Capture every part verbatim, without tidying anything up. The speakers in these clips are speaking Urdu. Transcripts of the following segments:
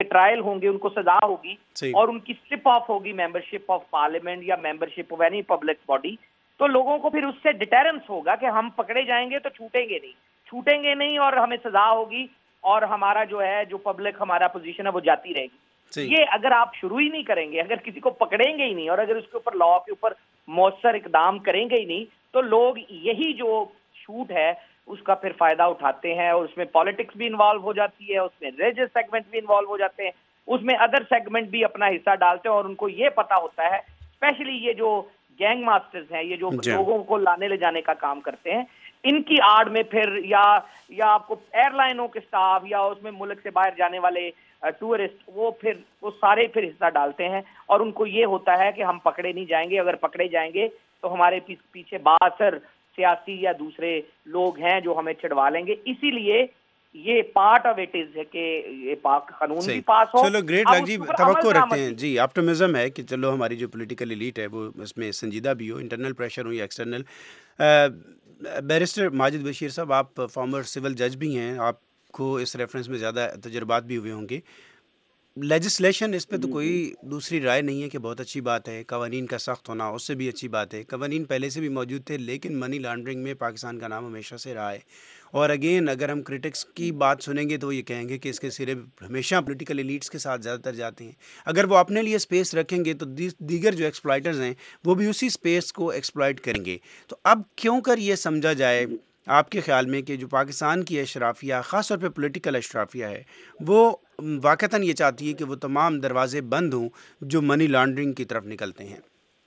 ٹرائل ہوں گے, ان کو سزا ہوگی صحیح. اور ان کی سلپ آف ہوگی ممبرشپ آف پارلیمنٹ یا membership of any public body, تو لوگوں کو پھر اس سے ڈیٹرنس ہوگا کہ ہم پکڑے جائیں گے تو چھوٹیں گے نہیں, چھوٹیں گے نہیں اور ہمیں سزا ہوگی اور ہمارا جو ہے جو پبلک ہمارا پوزیشن ہے وہ جاتی رہے گی. یہ اگر آپ شروع ہی نہیں کریں گے, اگر کسی کو پکڑیں گے ہی نہیں اور اگر اس کے اوپر لا کے اوپر مؤثر اقدام کریں گے ہی نہیں, تو لوگ یہی جو چھوٹ ہے اس کا پھر فائدہ اٹھاتے ہیں اور اس میں پالیٹکس بھی انوالو ہو جاتی ہے, اس میں ریلیجس سیگمنٹ بھی انوالو ہو جاتے ہیں, اس میں ادر سیگمنٹ بھی اپنا حصہ ڈالتے ہیں اور ان کو یہ پتا ہوتا ہے, اسپیشلی یہ جو گینگ ماسٹرز ہیں, یہ جو لوگوں کو لانے لے جانے کا کام کرتے ہیں, ان کی آڑ میں پھر یا یا آپ کو ایئر لائنوں کے سٹاف یا اس میں ملک سے باہر جانے والے ٹورسٹ, وہ پھر وہ سارے پھر حصہ ڈالتے ہیں اور ان کو یہ ہوتا ہے کہ ہم پکڑے نہیں جائیں گے, اگر پکڑے جائیں گے تو ہمارے پیچھے بااثر سیاسی یا دوسرے لوگ ہیں جو ہمیں چھڑوا لیں گے. اسی لیے یہ پارٹ آف اٹ از ہے کہ یہ پاک قانون بھی پاس ہو. چلو گریٹ لگ جی, توقع رکھتے ہیں جی, آپٹمزم ہے کہ چلو ہماری جو پولیٹیکل ایلیٹ ہے وہ اس میں سنجیدہ بھی ہو, انٹرنل پریشر ہو یا ایکسٹرنل. بیرسٹر ماجد بشیر صاحب, آپ فارمر سول جج بھی ہیں, آپ کو اس ریفرنس میں زیادہ تجربات بھی ہوئے ہوں گے. لیجسلیشن اس پہ تو کوئی دوسری رائے نہیں ہے کہ بہت اچھی بات ہے, قوانین کا سخت ہونا اس سے بھی اچھی بات ہے, قوانین پہلے سے بھی موجود تھے, لیکن منی لانڈرنگ میں پاکستان کا نام ہمیشہ سے رہا ہے. اور اگین اگر ہم کرٹکس کی بات سنیں گے تو وہ یہ کہیں گے کہ اس کے سرے ہمیشہ پولیٹیکل ایلیٹس کے ساتھ زیادہ تر جاتے ہیں. اگر وہ اپنے لیے اسپیس رکھیں گے تو دیگر جو ایکسپلائٹرز ہیں وہ بھی اسی اسپیس کو ایکسپلائٹ کریں گے. تو اب کیوں کر یہ سمجھا جائے آپ کے خیال میں کہ جو پاکستان کی اشرافیہ, خاص طور پہ پولیٹیکل اشرافیہ ہے, وہ واقعتاً یہ چاہتی ہے کہ وہ تمام دروازے بند ہوں جو منی لانڈرنگ کی طرف نکلتے ہیں؟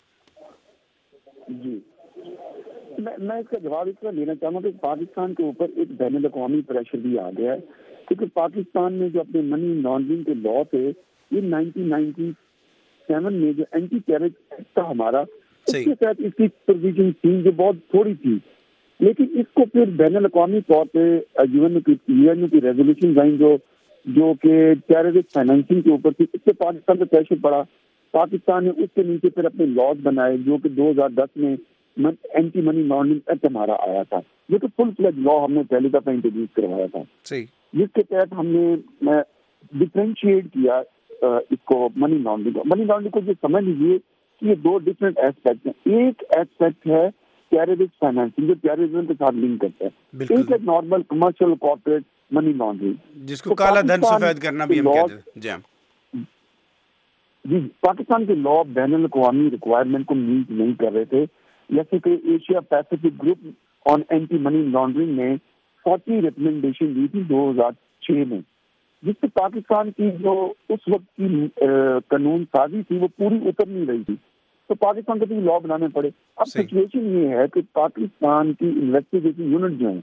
جی, میں اس کا جواب اس طرح لینا چاہوں گا کہ پاکستان کے اوپر ایک بین الاقوامی پریشر بھی آ گیا ہے, کیونکہ پاکستان میں جو اپنے منی لانڈرنگ کے لا تھے, یہ نائنٹین نائنٹی سیون میں جو اینٹی ٹیررسٹ ایکٹ تھا ہمارا, اس کے تحت اس کی پروویژن تھی جو بہت تھوڑی تھی, لیکن اس کو پھر بین الاقوامی طور پہ یو این او کی ریزولوشن آئیں جو جو کہ ٹیررسٹ فائنینسنگ کے اوپر تھی, اس سے پاکستان پہ پریشر پڑا. پاکستان نے اس کے نیچے پھر اپنے لاز بنائے جو کہ دو ہزار دس میں اینٹی منی لانڈرنگ ایکٹ ہمارا آیا تھا, جو کہ فل فلیج لا ہم نے پہلی دفعہ انٹروڈیوس کروایا تھا, جس کے تحت ہم نے ڈفرینشیٹ کیا اس کو منی لانڈرنگ. منی لانڈرنگ کو یہ سمجھ لیجیے کہ یہ دو ڈفرینٹ ایسپیکٹ ہیں. ایک ایسپیکٹ ہے ٹیررسٹ فائنینسنگ جو ٹیررزم کے ساتھ لنک کرتا ہے, ایک ہے normal commercial corporate money laundering جس کو کالا دھن سفید کرنا بھی ہم کہتے ہیں. جی جی, پاکستان کے لا بین الاقوامی ریکوائرمنٹ کو میٹ نہیں کر رہے تھے, جیسے کہ Asia Pacific group on anti money laundering نے فورٹی ریکمنڈیشن دی تھی دو ہزار چھ میں, جس سے پاکستان کی جو اس وقت کی قانون سازی تھی وہ پوری اتر نہیں رہی تھی, تو پاکستان کو بھی لا بنانے پڑے. اب سچویشن یہ ہے کہ پاکستان کی انویسٹیگیشن یونٹ جو ہے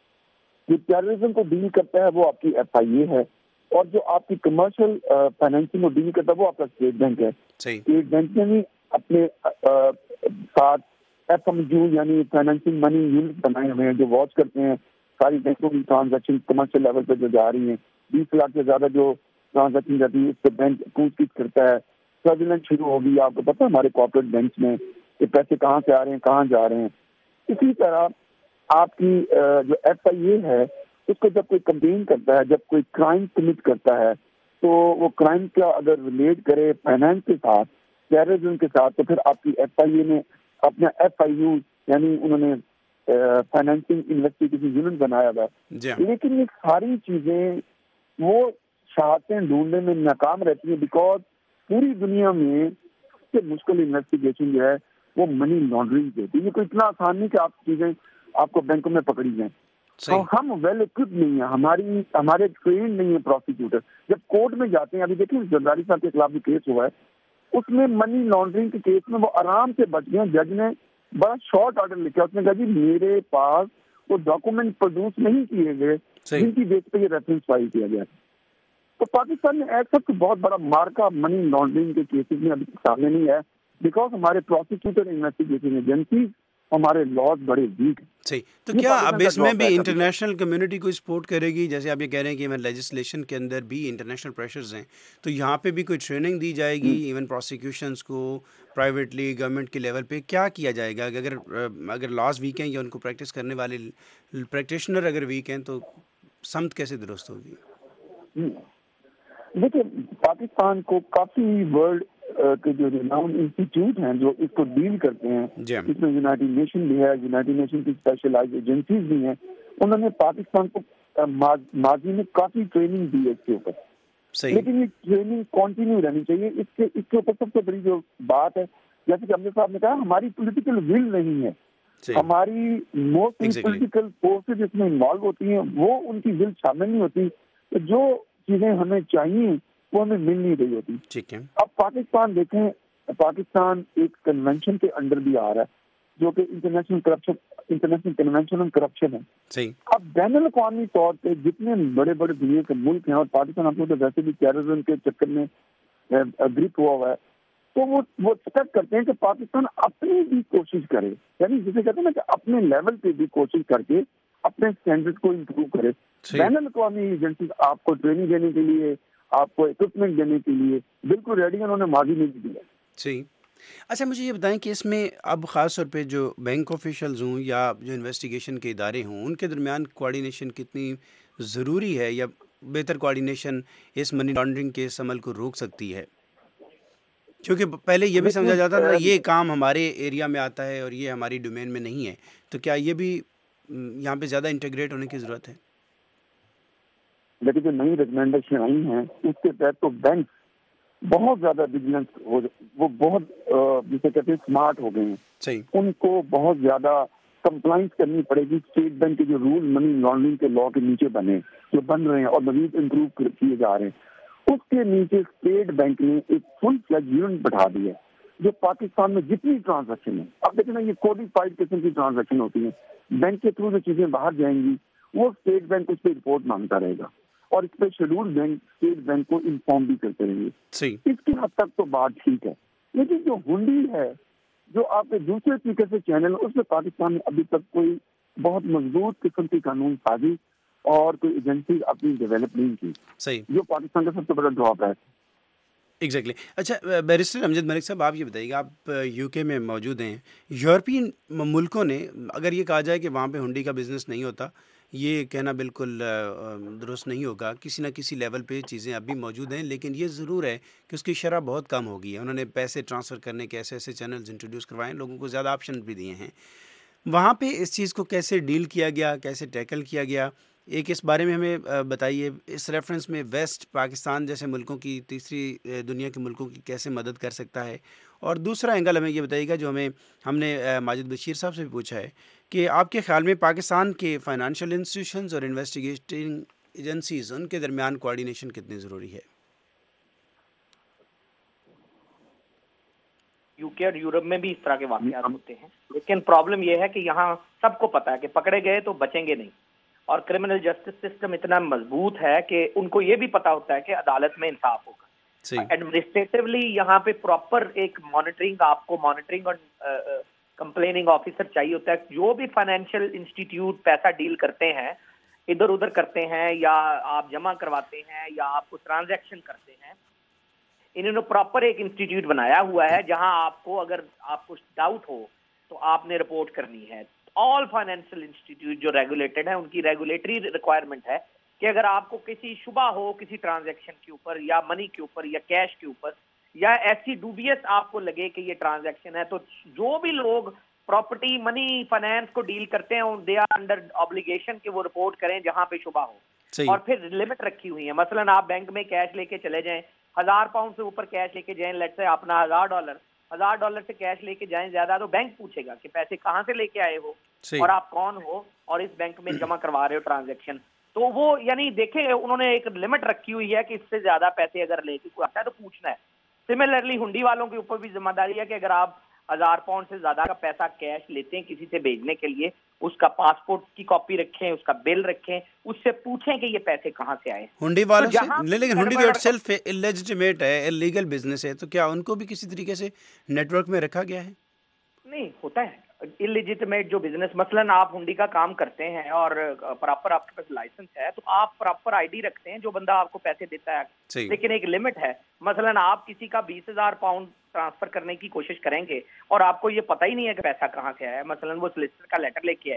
جو ٹیررزم کو ڈیل کرتا ہے وہ آپ کی ایف آئی اے ہے, اور جو آپ کی کمرشل فائنینسنگ کو ڈیل کرتا ہے وہ آپ کا اسٹیٹ بینک ہے. اسٹیٹ بینک نے بھی اپنے ساتھ ایف ایم یو یعنی فائنینسنگ منی یونٹ بنائے ہوئے ہیں جو واچ کرتے ہیں ساری بینکوں کی ٹرانزیکشن کمرشل لیول پہ جو جا رہی ہیں. بیس لاکھ سے زیادہ جو ٹرانزیکشن جاتی ہے اس پہ بینک پوچھ گچھ کرتا ہے. سرویلنس شروع ہوگی, آپ کو پتا ہے ہمارے کارپوریٹ بینکس میں کہ پیسے کہاں سے آ رہے ہیں کہاں جا رہے ہیں. اسی طرح آپ کی جو ایف آئی اے ہے اس کو جب کوئی کمپلین کرتا ہے, جب کوئی کرائم کمٹ کرتا ہے, تو وہ کرائم کا اگر ریلیٹ کرے فائنانس کے ساتھ, ٹیررزم کے ساتھ, تو پھر آپ کی ایف آئی اے نے اپنا ایف آئی یو یعنی انہوں نے فائنینسنگ انویسٹیگیشن یونٹ بنایا ہوا. لیکن یہ ساری چیزیں وہ شہادتیں ڈھونڈنے میں ناکام رہتی ہیں, بیکاز پوری دنیا میں سب سے مشکل انویسٹیگیشن جو ہے وہ منی لانڈرنگ کی ہوتی ہے. یہ کوئی اتنا آسان نہیں کہ آپ چیزیں آپ کو بینکوں میں پکڑی جائیں. تو ہم ویل اکوپڈ نہیں ہیں, ہماری ہمارے ٹرینڈ نہیں ہے پروسیکیوٹر. جب کورٹ میں جاتے ہیں, ابھی دیکھیں زرداری صاحب کے خلاف جو کیس ہوا ہے اس میں منی لانڈرنگ کے کیس میں وہ آرام سے بچ گئے. جج نے بڑا شارٹ آرڈر لکھا, اس نے کہا جی میرے پاس وہ ڈاکومنٹ پروڈیوس نہیں کیے گئے جن کی بیس پہ یہ ریفرنس فائل کیا گیا. تو پاکستان میں ایسا تو بہت بڑا مارکا منی لانڈرنگ کے کیسز میں ابھی سامنے نہیں ہے, بیکاز ہمارے پروسیکیوٹر انویسٹیگیشن ایجنسیز ہمارے لاز بڑے ویک ہیں. صحیح. تو کیا اب اس میں بھی انٹرنیشنل کمیونٹی کو سپورٹ کرے گی؟ جیسے آپ یہ کہہ رہے ہیں کہ ایون لیجسلیشن کے اندر بھی انٹرنیشنل پریشرز ہیں, تو یہاں پہ بھی کوئی ٹریننگ دی جائے گی ایون پروسیکیوشنز کو پرائیویٹلی گورنمنٹ کے لیول پہ؟ کیا کیا جائے گا اگر اگر لاز ویک ہیں یا ان کو پریکٹس کرنے والے پریکٹیشنر اگر ویک ہیں تو سمت کیسے درست ہوگی؟ دیکھیے پاکستان کو کافی ورلڈ کے جو ریناؤنڈ انسٹیٹیوٹ ہیں جو اس کو ڈیل کرتے ہیں، اس میں یونائٹڈ نیشن بھی ہے، یونائٹڈ نیشن کی اسپیشلائز ایجنسیز بھی ہیں، انہوں نے پاکستان کو ماضی میں کافی ٹریننگ دی ہے اس کے اوپر، لیکن یہ ٹریننگ کنٹینیو رہنی چاہیے۔ اس کے اس کے اوپر سب سے بڑی جو بات ہے، جیسے کہ امجد صاحب نے کہا، ہماری پولیٹیکل ول نہیں ہے، ہماری موسٹ پولیٹیکل فورسز اس میں انوالو ہوتی ہیں، وہ ان کی ول شامل نہیں ہوتی، جو چیزیں ہمیں چاہیے وہ ہمیں مل نہیں رہی ہوتی۔ اب پاکستان دیکھیں، پاکستان ایک کنونشن کے انڈر بھی آ رہا ہے جو کہ international corruption international convention on corruption ہے۔ اب بین الاقوامی طور پہ جتنے بڑے بڑے دنیا کے ملک ہیں، اور پاکستان آپ کو تو ویسے بھی ٹیررزم کے چکر میں گرپ ہوا ہوا ہے، تو وہ وہ ایکسپیکٹ کرتے ہیں کہ پاکستان اپنی بھی کوشش کرے، یعنی جسے کہتے ہیں نا کہ اپنے لیول پہ بھی کوشش کر کے اپنے اسٹینڈرڈ کو امپروو کرے۔ بین الاقوامی ایجنسیز آپ کو ٹریننگ دینے کے لیے، آپ کو اکوپمنٹ دینے کے لیے بالکل ریڈی ہیں، انہوں نے ماضی میں بھی دیا۔ صحیح۔ اچھا مجھے یہ بتائیں کہ اس میں اب خاص طور پہ جو بینک آفیشلز ہوں یا جو انویسٹیگیشن کے ادارے ہوں، ان کے درمیان کوآرڈینیشن کتنی ضروری ہے، یا بہتر کوآرڈینیشن اس منی لانڈرنگ کے اس عمل کو روک سکتی ہے؟ کیونکہ پہلے یہ بھی سمجھا جاتا تھا یہ کام ہمارے ایریا میں آتا ہے اور یہ ہماری ڈومین میں نہیں ہے، تو کیا یہ بھی یہاں پہ زیادہ انٹیگریٹ ہونے کی ضرورت ہے؟ لیکن جو نئی ریکمینڈیشن آئی ہیں اس کے تحت تو بینک بہت زیادہ ویجیلنس ہو، وہ بہت جسے کہتے ہیں اسمارٹ ہو گئے ہیں، ان کو بہت زیادہ کمپلائنس کرنی پڑے گی۔ اسٹیٹ بینک کے جو رول منی لانڈرنگ کے لا کے نیچے بنے، جو بن رہے ہیں اور مزید امپروو کیے جا رہے ہیں، اس کے نیچے اسٹیٹ بینک نے ایک فل فلیج یونٹ بٹھا دی ہے جو پاکستان میں جتنی ٹرانزیکشن ہے، اب دیکھیں نا یہ کوڈیفائڈ قسم کی ٹرانزیکشن ہوتی ہیں، بینک کے تھرو جو چیزیں باہر جائیں گی وہ اسٹیٹ بینک اس پہ رپورٹ مانگتا رہے گا، اور اس پہ شیڈول بینک اسٹیٹ بینک کو انفارم بھی کرتے رہیں گے۔ اس کی حد تک تو بات ٹھیک ہے، لیکن جو ہنڈی ہے، جو آپ کے دوسرے طریقے سے چینل، اس میں پاکستان نے ابھی تک کوئی بہت مضبوط قسم کی قانون سازی اور کوئی ایجنسی اپنی ڈیولپ نہیں کی، صحیح، جو پاکستان کا سب سے بڑا ڈراپ ہے۔ ایگزیکٹلی۔ اچھا بیرسٹر امجد ملک صاحب، آپ یہ بتائیے گا، آپ یو کے میں موجود ہیں، یورپین ملکوں نے اگر یہ کہا جائے کہ وہاں پہ ہنڈی کا بزنس نہیں ہوتا، یہ کہنا بالکل درست نہیں ہوگا، کسی نہ کسی لیول پہ چیزیں اب بھی موجود ہیں، لیکن یہ ضرور ہے کہ اس کی شرح بہت کم ہو گئی ہے۔ انہوں نے پیسے ٹرانسفر کرنے کے ایسے ایسے چینلز انٹروڈیوس کروائے ہیں، لوگوں کو زیادہ آپشن بھی دیے ہیں۔ وہاں پہ اس چیز کو کیسے ڈیل کیا گیا، کیسے ٹیکل کیا گیا، ایک اس بارے میں ہمیں بتائیے۔ اس ریفرنس میں ویسٹ پاکستان جیسے ملکوں کی، تیسری دنیا کے ملکوں کی کیسے مدد کر سکتا ہے، اور دوسرا اینگل ہمیں یہ بتائیے گا جو ہمیں ہم نے ماجد بشیر صاحب سے بھی پوچھا ہے کہ آپ کے خیال میں پاکستان کے فائنانشیل انسٹیٹیوشنز اور انویسٹیگیٹنگ ایجنسیز، ان کے درمیان کوآرڈینیشن کتنی ضروری ہے؟ یو کے اور یورپ میں بھی اس طرح کے واقعات ہوتے ہیں، لیکن پرابلم یہ ہے کہ یہاں سب کو پتا ہے کہ پکڑے گئے تو بچیں گے نہیں، اور کرمنل جسٹس سسٹم اتنا مضبوط ہے کہ ان کو یہ بھی پتا ہوتا ہے کہ عدالت میں انصاف ہوگا۔ ایڈمنسٹریٹولی یہاں پہ پراپر ایک مانیٹرنگ، آپ کو مانیٹرنگ اور کمپلیننگ آفیسر چاہیے ہوتا ہے۔ جو بھی فائنینشیل انسٹیٹیوٹ پیسہ ڈیل کرتے ہیں، ادھر ادھر کرتے ہیں، یا آپ جمع کرواتے ہیں، یا آپ کو ٹرانزیکشن کرتے ہیں، انہوں نے پراپر ایک انسٹیٹیوٹ بنایا ہوا ہے جہاں آپ کو اگر آپ کو ڈاؤٹ ہو تو آپ نے رپورٹ کرنی ہے۔ آل فائنینشیل انسٹیٹیوٹ جو ریگولیٹڈ ہیں، ان کی ریگولیٹری ریکوائرمنٹ ہے کہ اگر آپ کو کسی شبہ ہو کسی ٹرانزیکشن کے اوپر، یا منی کے اوپر، یا کیش کے اوپر، یا ایسی ڈوبیس آپ کو لگے کہ یہ ٹرانزیکشن ہے، تو جو بھی لوگ پراپرٹی، منی، فائنینس کو ڈیل کرتے ہیں، دے آر انڈر آبلیگیشن کہ وہ رپورٹ کریں جہاں پہ شبہ ہو، اور پھر لمٹ رکھی ہوئی ہے۔ مثلاً آپ بینک میں کیش لے کے چلے جائیں، ہزار پاؤنڈ سے اوپر کیش لے کے جائیں، لیٹ سے اپنا ہزار ڈالر ہزار ڈالر سے کیش لے کے جائیں زیادہ، تو بینک پوچھے گا کہ پیسے کہاں سے لے کے آئے ہو اور آپ کون ہو، اور اس بینک میں جمع کروا رہے ہو ٹرانزیکشن۔ تو وہ یعنی دیکھیں انہوں نے ایک لمٹ رکھی ہوئی ہے کہ اس سے زیادہ پیسے اگر لے کے کوئی آتا ہے تو پوچھنا ہے۔ سملرلی ہنڈی والوں کے اوپر بھی ذمہ داری ہے کہ اگر آپ ہزار پاؤنڈ سے زیادہ کا پیسہ کیش لیتے ہیں کسی سے بھیجنے کے لیے، اس کا پاسپورٹ کی کاپی رکھیں، اس کا بل رکھیں، اس سے پوچھیں کہ یہ پیسے کہاں سے آئے۔ ہنڈی والوں سے، لیکن ہنڈی تو اٹ سیلف الیجیٹمیٹ ہے، اللیگل بزنس ہے، تو کیا ان کو بھی کسی طریقے سے نیٹ ورک میں رکھا گیا ہے؟ نہیں ہوتا ہے اللیجیٹمیٹ جو بزنس، مثلاً آپ ہنڈی کا کام کرتے ہیں اور پراپر آپ کے پاس لائسنس ہے، تو آپ پراپر آئی ڈی رکھتے ہیں جو بندہ آپ کو پیسے دیتا ہے، لیکن ایک لمٹ ہے۔ مثلاً آپ کسی کا بیس ہزار پاؤنڈ ٹرانسفر کرنے کی کوشش کریں گے اور آپ کو یہ پتہ ہی نہیں ہے کہ پیسہ کہاں سے آیا ہے، مثلاً وہ سولسٹر کا لیٹر لے کے آئے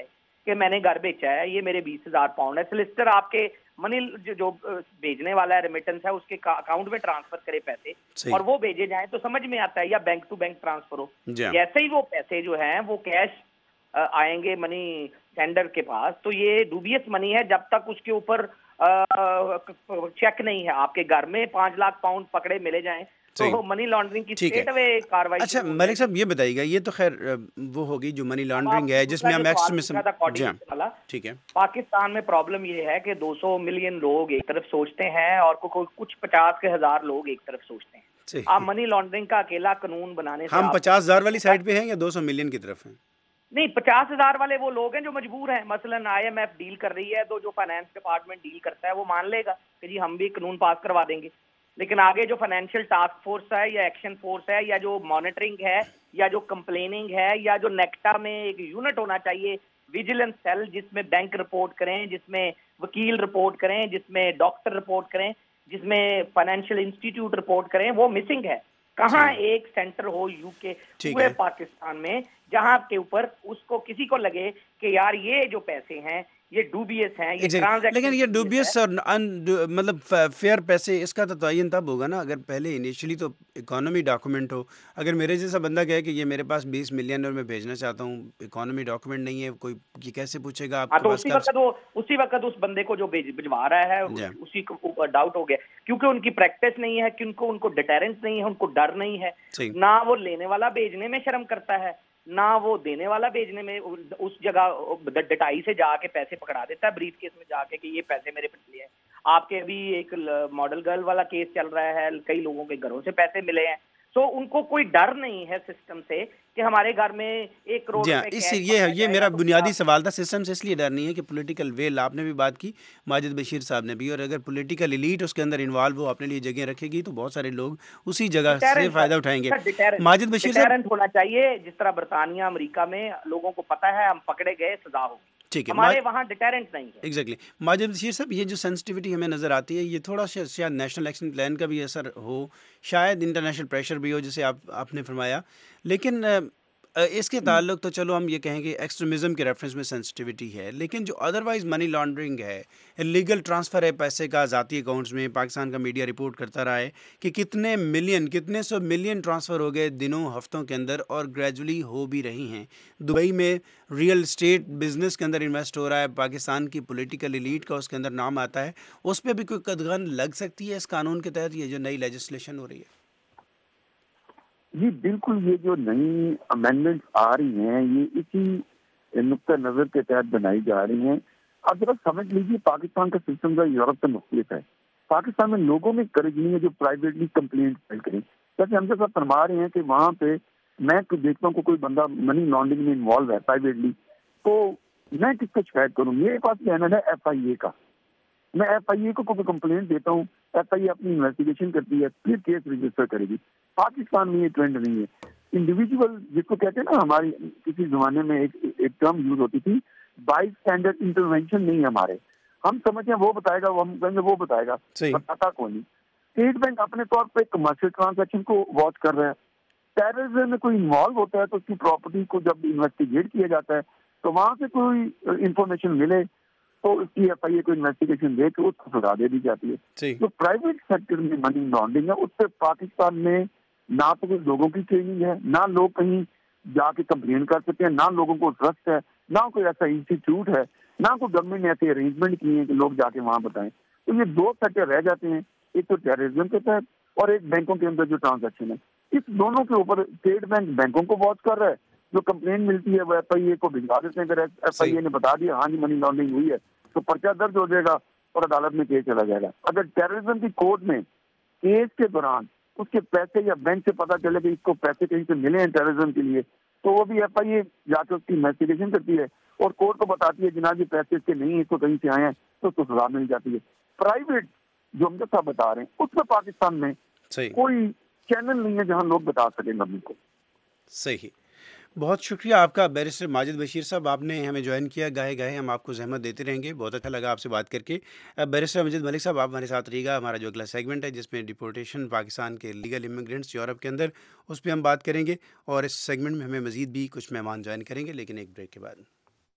کہ میں نے گھر بیچا ہے, یہ میرے بیس ہزار پاؤنڈ ہے, سلسٹر آپ کے منی جو بھیجنے والا ہے ریمیٹنس ہے اس کے اکاؤنٹ میں ٹرانسفر کرے پیسے اور وہ بھیجے جائیں تو سمجھ میں آتا ہے, یا بینک ٹو بینک ٹرانسفر ہو. جیسے ہی وہ پیسے جو ہیں وہ کیش آئیں گے منی سینڈر کے پاس, تو یہ ڈوبیس منی ہے جب تک اس کے اوپر چیک نہیں ہے. آپ کے گھر میں پانچ لاکھ پاؤنڈ پکڑے ملے جائیں تو منی لانڈرنگ کی اسٹیٹ وے کاروائی. اچھا ملک صاحب یہ بتائیے گا, یہ تو خیر وہ ہوگی جو منی لانڈرنگ ہے جس میں ہم ایکسٹریمزم, ٹھیک ہے, پاکستان میں پرابلم یہ ہے کہ دو سو ملین لوگ ایک طرف سوچتے ہیں اور کچھ پچاس کے ہزار لوگ ایک طرف سوچتے ہیں. آپ منی لانڈرنگ کا اکیلا قانون بنانے سے, ہم پچاس ہزار والی سائڈ پہ ہیں یا دو سو ملین کی طرف ہیں؟ نہیں, پچاس ہزار والے وہ لوگ ہیں جو مجبور ہیں. مثلا آئی ایم ایف ڈیل کر رہی ہے تو جو فائنانس ڈپارٹمنٹ ڈیل کرتا ہے وہ مان لے گا کہ جی ہم بھی قانون پاس کروا دیں گے, لیکن آگے جو فائنینشیل ٹاسک فورس ہے یا ایکشن فورس ہے یا جو مانیٹرنگ ہے یا جو کمپلیننگ ہے یا جو نیکٹا میں ایک یونٹ ہونا چاہیے ویجیلنس سیل, جس میں بینک رپورٹ کریں, جس میں وکیل رپورٹ کریں, جس میں ڈاکٹر رپورٹ کریں, جس میں فائنینشیل انسٹیٹیوٹ رپورٹ کریں, وہ مسنگ ہے. کہاں ایک سینٹر ہو یو کے پورے پاکستان میں جہاں کے اوپر اس کو کسی کو لگے کہ یار یہ جو پیسے ہیں یہ ڈوبیس ہیں, یہ ٹرانزیکشن. لیکن یہ ڈوبیس اور مطلب فیئر پیسے, اس کا تو تعین تب ہوگا نا اگر پہلے انیشلی تو اکانومی ڈاکومنٹ ہو. اگر میرے جیسا بندہ کہے کہ یہ میرے پاس بیس ملین اور میں بھیجنا چاہتا ہوں, اکانومی ڈاکومنٹ نہیں ہے, کوئی یہ کیسے پوچھے گا آپ کے پاس؟ اسی وقت وہ اسی وقت اس بندے کو جو بھجوا رہا ہے اسی کو ڈاؤٹ ہو گیا, کیونکہ ان کی پریکٹس نہیں ہے, کیونکہ ان کو ڈیٹرنس نہیں ہے, ان کو ڈر نہیں ہے. نہ وہ لینے والا بھیجنے میں شرم کرتا ہے, نہ وہ دینے والا بھیجنے میں. اس جگہ ڈٹائی سے جا کے پیسے پکڑا دیتا ہے بریف کیس میں جا کے کہ یہ پیسے میرے پہ لیے ہیں. آپ کے ابھی ایک ماڈل گرل والا کیس چل رہا ہے, کئی لوگوں کے گھروں سے پیسے ملے ہیں. تو ان کو کوئی ڈر نہیں ہے سسٹم سے کہ ہمارے گھر میں ایک کروڑ روپے. اس یہ یہ میرا بنیادی سوال تھا, سسٹم سے اس لیے ڈر نہیں ہے کہ پولیٹیکل ویل, آپ نے بھی بات کی, ماجد بشیر صاحب نے بھی, اور اگر پولیٹیکل ایلیٹ اس کے اندر انوالو ہو, اپنے لیے جگہ رکھے گی تو بہت سارے لوگ اسی جگہ سے فائدہ اٹھائیں گے. ماجد بشیر صاحب ہونا چاہیے جس طرح برطانیہ امریکہ میں لوگوں کو پتہ ہے ہم پکڑے گئے سزا ہوگی, ٹھیک ہے, ہمارے وہاں ڈیٹرنٹ نہیں ہے. ایگزیکٹلی. ماجد بشیر صاحب یہ جو سینسٹیوٹی ہمیں نظر آتی ہے, یہ تھوڑا سا شاید نیشنل ایکشن پلان کا بھی اثر ہو, شاید انٹرنیشنل پریشر بھی ہو جسے آپ آپ نے فرمایا, لیکن اس کے تعلق تو چلو ہم یہ کہیں کہ ایکسٹریمزم کے ریفرنس میں سینسٹیوٹی ہے, لیکن جو ادروائز منی لانڈرنگ ہے, لیگل ٹرانسفر ہے پیسے کا ذاتی اکاؤنٹس میں, پاکستان کا میڈیا رپورٹ کرتا رہا ہے کہ کتنے ملین کتنے سو ملین ٹرانسفر ہو گئے دنوں ہفتوں کے اندر, اور گریجولی ہو بھی رہی ہیں. دبئی میں ریئل اسٹیٹ بزنس کے اندر انویسٹ ہو رہا ہے, پاکستان کی پولیٹیکل ایلیٹ کا اس کے اندر نام آتا ہے, اس پہ بھی کوئی قدغن لگ سکتی ہے اس قانون کے تحت, یہ جو نئی لیجسلیشن ہو رہی ہے؟ جی بالکل, یہ جو نئی امینڈمنٹ آ رہی ہیں یہ اسی نقطہ نظر کے تحت بنائی جا رہی ہیں. آپ ذرا سمجھ لیجیے پاکستان کا سسٹم جو یورپ سے مختلف ہے. پاکستان میں لوگوں میں کریج نہیں ہے جو پرائیویٹلی کمپلینٹ فائل کریں. جیسے ہم جیسا فرما رہے ہیں کہ وہاں پہ میں دیکھتا ہوں کہ کوئی بندہ منی لانڈرنگ میں انوالو ہے پرائیویٹلی, تو میں کس کو شکایت کروں؟ میرے پاس چینل ہے ایف آئی اے کا, میں ایف آئی اے کو کوئی کمپلینٹ دیتا ہوں, ایف آئی اے اپنی انویسٹیگیشن کرتی ہے, پھر کیس رجسٹر کرے گی. پاکستان میں یہ ٹرینڈ نہیں ہے. انڈیویجول جس کو کہتے ہیں نا, ہماری کسی زمانے میں ایک ایک ٹرم یوز ہوتی تھی, بائی اسٹینڈرڈ انٹروینشن نہیں ہے ہمارے. ہم سمجھتے ہیں وہ بتائے گا, ہم کہیں گے وہ بتائے گا, بتاتا کون نہیں. اسٹیٹ بینک اپنے طور پہ کمرشل ٹرانزیکشن کو واچ کر رہا ہے. ٹیررزم میں کوئی انوالو ہوتا ہے تو اس کی پراپرٹی کو جب انویسٹیگیٹ کیا جاتا ہے تو وہاں سے کوئی انفارمیشن ملے تو اس کی ایف آئی اے کو انویسٹیگیشن دے کے اس کو سزا دے دی جاتی ہے. جو پرائیویٹ سیکٹر میں منی لانڈرنگ ہے اس سے پاکستان میں نہ تو کچھ لوگوں کی ٹریننگ ہے, نہ لوگ کہیں جا کے کمپلین کر سکتے ہیں, نہ لوگوں کو ٹرسٹ ہے, نہ کوئی ایسا انسٹیٹیوٹ ہے, نہ کوئی گورنمنٹ نے ایسے ارینجمنٹ کیے ہیں کہ لوگ جا کے وہاں بتائیں. تو یہ دو سیکٹر رہ جاتے ہیں, ایک تو ٹیررزم کے تحت اور ایک بینکوں کے اندر جو ٹرانزیکشن ہے. اس دونوں کے اوپر اسٹیٹ بینک بینکوں کو واچ کر رہا ہے, جو کمپلین ملتی ہے وہ ایف آئی اے کو بھجوا دیتے ہیں. اگر ایف آئی اے نے بتا دیا ہاں جی منی لانڈرنگ ہوئی ہے تو پرچہ درج ہو جائے گا اور عدالت میں کیس چلا جائے گا. اگر ٹیررزم کی کورٹ میں کیس کے دوران اس کے پیسے یا بینک سے پتا چلے کہ اس کو پیسے کہیں سے ملے ہیں ٹیررزم کے لیے, تو وہ بھی ایف آئی اے جا کے اس کی انویسٹیگیشن کرتی ہے اور کورٹ کو بتاتی ہے جناب یہ پیسے اس کے نہیں, اس کو کہیں سے آئے ہیں, تو اس کو سزا مل جاتی ہے. پرائیویٹ جو ہم جیسا بتا رہے ہیں اس میں پاکستان میں کوئی چینل نہیں ہے جہاں لوگ بتا سکیں گے کو. صحیح, بہت شکریہ آپ کا بیرسٹر ماجد بشیر صاحب, آپ نے ہمیں جوائن کیا. گاہے گاہے ہم آپ کو زحمت دیتے رہیں گے, بہت اچھا لگا آپ سے بات کر کے. بیرسٹر امجد ملک صاحب آپ ہمارے ساتھ رہیے گا. ہمارا جو اگلا سیگمنٹ ہے جس میں ڈپورٹیشن پاکستان کے لیگل امیگرینٹس یورپ کے اندر, اس پہ ہم بات کریں گے, اور اس سیگمنٹ میں ہمیں مزید بھی کچھ مہمان جوائن کریں گے لیکن ایک بریک کے بعد.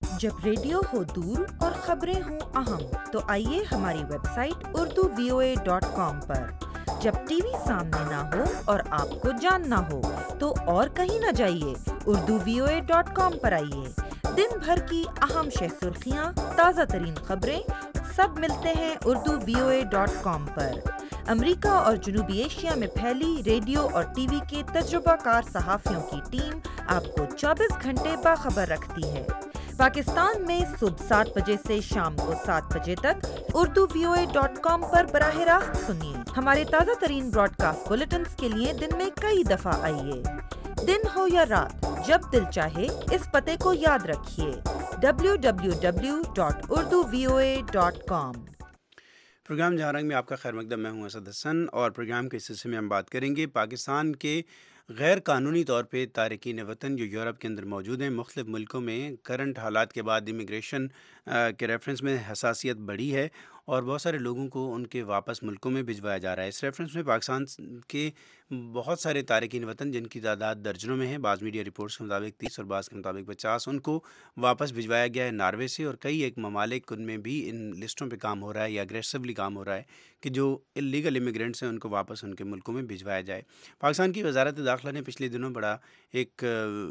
جب ریڈیو ہو دور اور خبریں ہوں اہم تو آئیے ہماری website Urdu V O A dot com پر۔ جب ٹی وی سامنے نہ ہو اور آپ کو جاننا ہو تو اور کہیں نہ جائیے، Urdu V O A dot com پر آئیے۔ دن بھر کی اہم شہ سرخیاں، تازہ ترین خبریں سب ملتے ہیں Urdu V O A dot com پر۔ امریکہ اور جنوبی ایشیا میں پھیلی ریڈیو اور ٹی وی کے تجربہ کار صحافیوں کی ٹیم آپ کو چوبیس گھنٹے باخبر رکھتی ہے۔ پاکستان میں صبح سات بجے سے شام کو سات بجے تک Urdu V O A dot com پر براہ راست سنیے۔ ہمارے تازہ ترین براڈ کاسٹ بلیٹنز کے لیے دن میں کئی دفعہ آئیے۔ دن ہو یا رات، جب دل چاہے اس پتے کو یاد رکھیے، W W W dot Urdu V O A dot com. Programme جہاں رنگ میں آپ کا خیر مقدم، میں ہوں اسد حسن، اور پروگرام کے سلسلے میں ہم بات کریں گے پاکستان کے غیر قانونی طور پہ تارکین وطن جو یورپ کے اندر موجود ہیں۔ مختلف ملکوں میں کرنٹ حالات کے بعد امیگریشن کے ریفرنس میں حساسیت بڑھی ہے اور بہت سارے لوگوں کو ان کے واپس ملکوں میں بھجوایا جا رہا ہے۔ اس ریفرنس میں پاکستان کے بہت سارے تارکین وطن جن کی تعداد درجنوں میں ہے، بعض میڈیا رپورٹس کے مطابق تیس اور بعض کے مطابق پچاس، ان کو واپس بھجوایا گیا ہے ناروے سے، اور کئی ایک ممالک ان میں بھی ان لسٹوں پہ کام ہو رہا ہے یا اگریسولی کام ہو رہا ہے کہ جو اللیگل امیگرینٹس ہیں ان کو واپس ان کے ملکوں میں بھجوایا جائے۔ پاکستان کی وزارت داخلہ نے پچھلے دنوں بڑا ایک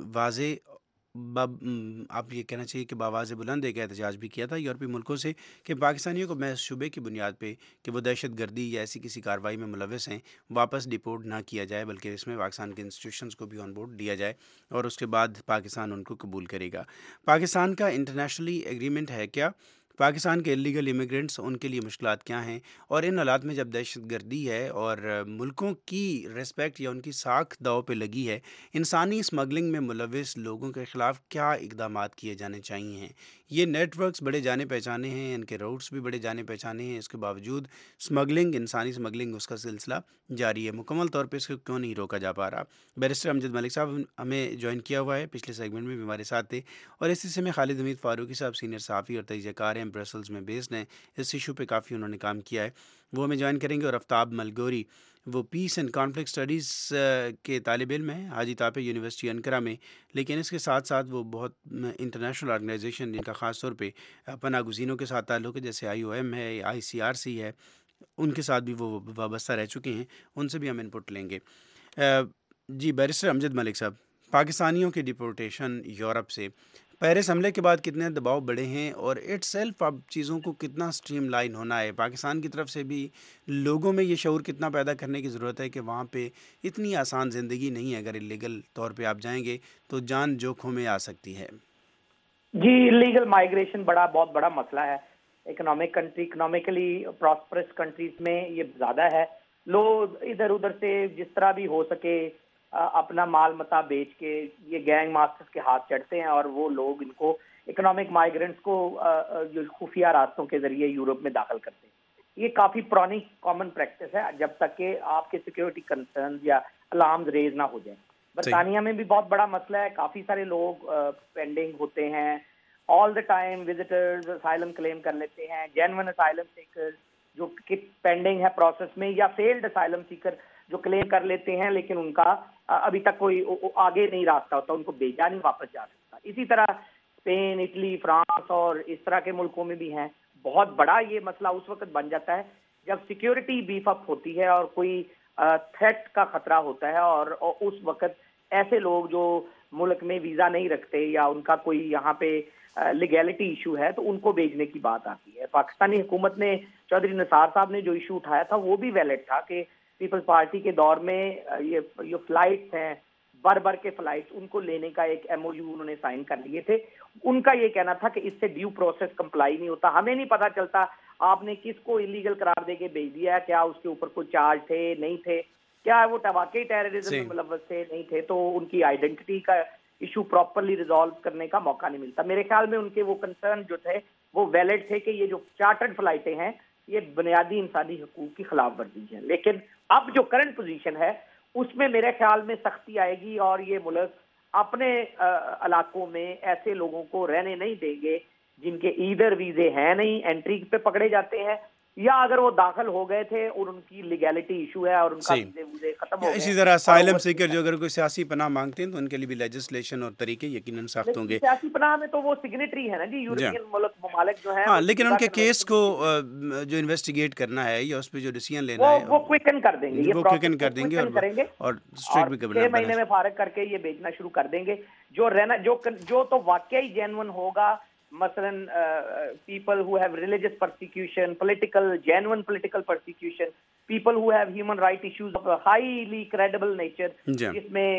واضح باب آپ یہ کہنا چاہیے کہ باواز بلند ایک احتجاج بھی کیا تھا یورپی ملکوں سے کہ پاکستانیوں کو محض شبے کی بنیاد پہ کہ وہ دہشت گردی یا ایسی کسی کارروائی میں ملوث ہیں واپس ڈپورٹ نہ کیا جائے، بلکہ اس میں پاکستان کے انسٹیٹیوشنز کو بھی آن بورڈ لیا جائے اور اس کے بعد پاکستان ان کو قبول کرے گا۔ پاکستان کا انٹرنیشنلی ایگریمنٹ ہے کیا؟ پاکستان کے اللیگل امیگرینٹس، ان کے لیے مشکلات کیا ہیں؟ اور ان حالات میں جب دہشت گردی ہے اور ملکوں کی ریسپیکٹ یا ان کی ساکھ داؤ پہ لگی ہے، انسانی اسمگلنگ میں ملوث لوگوں کے خلاف کیا اقدامات کیے جانے چاہیے ہیں؟ یہ نیٹ ورکس بڑے جانے پہچانے ہیں، ان کے روٹس بھی بڑے جانے پہچانے ہیں، اس کے باوجود اسمگلنگ، انسانی اسمگلنگ، اس کا سلسلہ جاری ہے۔ مکمل طور پہ اس کو کیوں نہیں روکا جا پا رہا؟ بیرسٹر امجد ملک صاحب ہمیں جوائن کیا ہوا ہے، پچھلے سیگمنٹ میں بھی ہمارے ساتھ تھے، اور اس سلسلے میں خالد حمید فاروقی صاحب سینئر صحافی اور تجزیہ کار ہیں، برسلز میں بیسڈ ہیں، اس ایشو پہ کافی انہوں نے کام کیا ہے، وہ ہمیں جوائن کریں گے۔ اور آفتاب ملگوری، وہ پیس اینڈ کانفلکٹ اسٹڈیز کے طالب علم ہیں حاجی طاپے یونیورسٹی انکرا میں، لیکن اس کے ساتھ ساتھ وہ بہت انٹرنیشنل آرگنائزیشن جن کا خاص طور پہ پناہ گزینوں کے ساتھ تعلق ہے، جیسے آئی او ایم ہے، آئی سی آر سی ہے، ان کے ساتھ بھی وہ وابستہ رہ چکے ہیں، ان سے بھی ہم انپٹ لیں گے۔ جی بیرسٹر امجد ملک صاحب، پاکستانیوں کی ڈپورٹیشن یورپ سے پیرس حملے کے بعد کتنے دباؤ بڑھے ہیں اور اٹ سیلف اب چیزوں کو کتنا سٹریم لائن ہونا ہے؟ پاکستان کی طرف سے بھی لوگوں میں یہ شعور کتنا پیدا کرنے کی ضرورت ہے کہ وہاں پہ اتنی آسان زندگی نہیں ہے، اگر اللیگل طور پہ آپ جائیں گے تو جان جوکھوں میں آ سکتی ہے۔ جی، اللیگل مائیگریشن بڑا بہت بڑا مسئلہ ہے۔ Economic country economically prosperous countries میں یہ زیادہ ہے۔ لوگ ادھر ادھر سے جس طرح بھی ہو سکے اپنا مال متا بیچ کے یہ گینگ ماسٹرز کے ہاتھ چڑھتے ہیں، اور وہ لوگ ان کو اکنامک مائیگرنٹس کو جو خفیہ راستوں کے ذریعے یورپ میں داخل کرتے ہیں۔ یہ کافی پرانی کامن پریکٹس ہے جب تک کہ آپ کے سیکیورٹی کنسرنز یا الارمز ریز نہ ہو جائیں۔ برطانیہ میں بھی بہت بڑا مسئلہ ہے، کافی سارے لوگ پینڈنگ ہوتے ہیں، all the time visitors asylum claim کر لیتے ہیں، جینون اسائلم سیکرز جو کہ پینڈنگ ہے پروسیس میں، یا فیلڈ اسائلم سیکر جو کلیم کر لیتے ہیں لیکن ان کا ابھی تک کوئی آگے نہیں راستہ ہوتا، ان کو بھیجا نہیں واپس جا سکتا۔ اسی طرح اسپین، اٹلی، فرانس اور اس طرح کے ملکوں میں بھی ہیں۔ بہت بڑا یہ مسئلہ اس وقت بن جاتا ہے جب سیکیورٹی بیف اپ ہوتی ہے اور کوئی تھریٹ کا خطرہ ہوتا ہے، اور اس وقت ایسے لوگ جو ملک میں ویزا نہیں رکھتے یا ان کا کوئی یہاں پہ لیگیلٹی ایشو ہے تو ان کو بھیجنے کی بات آتی ہے۔ پاکستانی حکومت نے، چودھری نثار صاحب نے جو ایشو اٹھایا تھا وہ بھی ویلڈ تھا کہ پیپلز پارٹی کے دور میں یہ یہ فلائٹس ہیں، بر بر کے فلائٹس، ان کو لینے کا ایک ایم او یو انہوں نے سائن کر لیے تھے۔ ان کا یہ کہنا تھا کہ اس سے ڈیو پروسیس کمپلائی نہیں ہوتا، ہمیں نہیں پتہ چلتا آپ نے کس کو انلیگل قرار دے کے بھیج دیا ہے، کیا اس کے اوپر کوئی چارج تھے نہیں تھے، کیا وہ واقعی ٹیررزم میں ملوث تھے نہیں تھے، تو ان کی آئیڈینٹی کا ایشو پراپرلی ریزالو کرنے کا موقع نہیں ملتا۔ میرے خیال میں ان کے وہ کنسرن جو تھے وہ ویلڈ تھے کہ یہ جو چارٹرڈ فلائٹیں ہیں یہ بنیادی انسانی حقوق کی خلاف ورزی ہے، لیکن اب جو کرنٹ پوزیشن ہے اس میں میرے خیال میں سختی آئے گی، اور یہ ملک اپنے علاقوں میں ایسے لوگوں کو رہنے نہیں دیں گے جن کے ایدھر ویزے ہیں نہیں، انٹری پہ پکڑے جاتے ہیں، یا اگر وہ داخل ہو گئے تھے اور ان کی لیگیلٹی ایشو ہے اور ان کا ویزے ویزے ختم ہو گئے. اسی طرح اسائلم سیکر جو اگر کوئی سیاسی پناہ مانگتے ہیں تو ان کے لیے بھی لیجسلیشن اور طریقے یقیناً سخت ہوں گے. سیاسی پناہ میں تو وہ سگنیٹری ہے نا جی, یورپین ملک ممالک جو ہیں. ہاں, لیکن ان کے کیس کو جو انویسٹیگیٹ کرنا ہے یا اس پہ جو ڈیسیژن لینا ہے وہ کوئکن کر دیں گے, وہ کوئکن کر دیں گے اور اسٹریٹ بھی کرنا ہے. چھ مہینے میں فارغ کر کے یہ بیچنا شروع کر دیں گے. جو رہنا جو جو تو واقعی جینون ہوگا, مثلاً people who have religious persecution, political genuine political persecution, people who have human right issues of highly credible nature, جس میں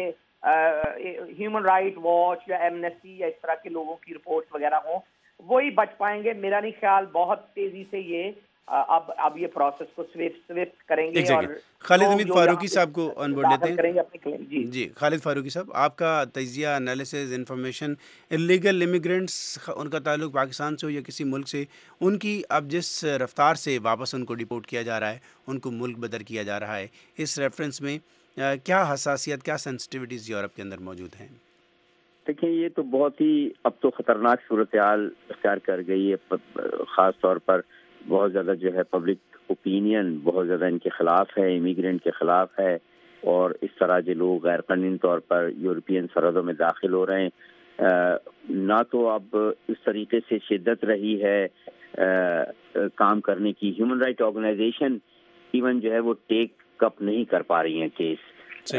ہیومن رائٹ واچ یا ایمنیسٹی یا اس طرح کے لوگوں کی رپورٹس وغیرہ ہوں, وہی بچ پائیں گے. میرا نہیں خیال بہت تیزی سے یہ اب اب یہ پروسیس کو سویفٹ سویفٹ کریں گے. اور خالد حمید فاروقی صاحب کو آن بورڈ لیتے ہیں. جی جی خالد فاروقی صاحب, آپ کا تجزیہ, انالیسز, انفارمیشن, انلیگل امیگرینٹس, ان کا تعلق پاکستان سے ہو یا کسی ملک سے, ان کی اب جس رفتار سے واپس ان کو ڈپورٹ کیا جا رہا ہے, ان کو ملک بدر کیا جا رہا ہے, اس ریفرنس میں کیا حساسیت, کیا سینسٹیوٹیز یورپ کے اندر موجود ہیں؟ دیکھیں, یہ تو بہت ہی اب تو خطرناک صورتحال اختیار کر گئی ہے. خاص طور پر بہت زیادہ جو ہے پبلک اوپینین بہت زیادہ ان کے خلاف ہے, امیگرینٹ کے خلاف ہے, اور اس طرح جو لوگ غیر قانونی طور پر یورپین سرحدوں میں داخل ہو رہے ہیں, نہ تو اب اس طریقے سے شدت رہی ہے کام کرنے کی. ہیومن رائٹ آرگنائزیشن ایون جو ہے وہ ٹیک اپ نہیں کر پا رہی ہیں کیس.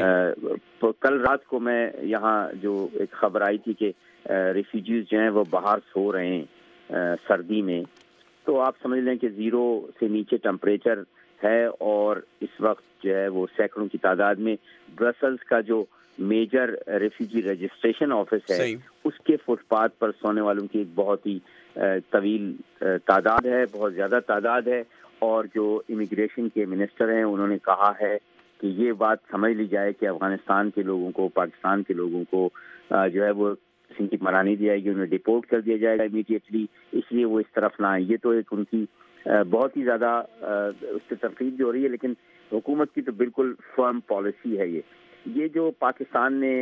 کل رات کو میں یہاں جو ایک خبر آئی تھی کہ ریفیوجیز جو ہیں وہ باہر سو رہے ہیں سردی میں, تو آپ سمجھ لیں کہ زیرو سے نیچے ٹمپریچر ہے, اور اس وقت جو ہے وہ سینکڑوں کی تعداد میں برسلز کا جو میجر ریفیوجی رجسٹریشن آفس ہے اس کے فٹ پاتھ پر سونے والوں کی ایک بہت ہی طویل تعداد ہے, بہت زیادہ تعداد ہے. اور جو امیگریشن کے منسٹر ہیں انہوں نے کہا ہے کہ یہ بات سمجھ لی جائے کہ افغانستان کے لوگوں کو, پاکستان کے لوگوں کو جو ہے وہ ان کی مرانی دی جائے گی, انہیں ڈپورٹ کر دیا جائے گا امیڈیٹلی, اس لیے وہ اس طرف نہ آئیں. یہ تو ایک ان کی بہت ہی زیادہ اس سے تنقید بھی ہو رہی ہے, لیکن حکومت کی تو بالکل فرم پالیسی ہے. یہ یہ جو پاکستان نے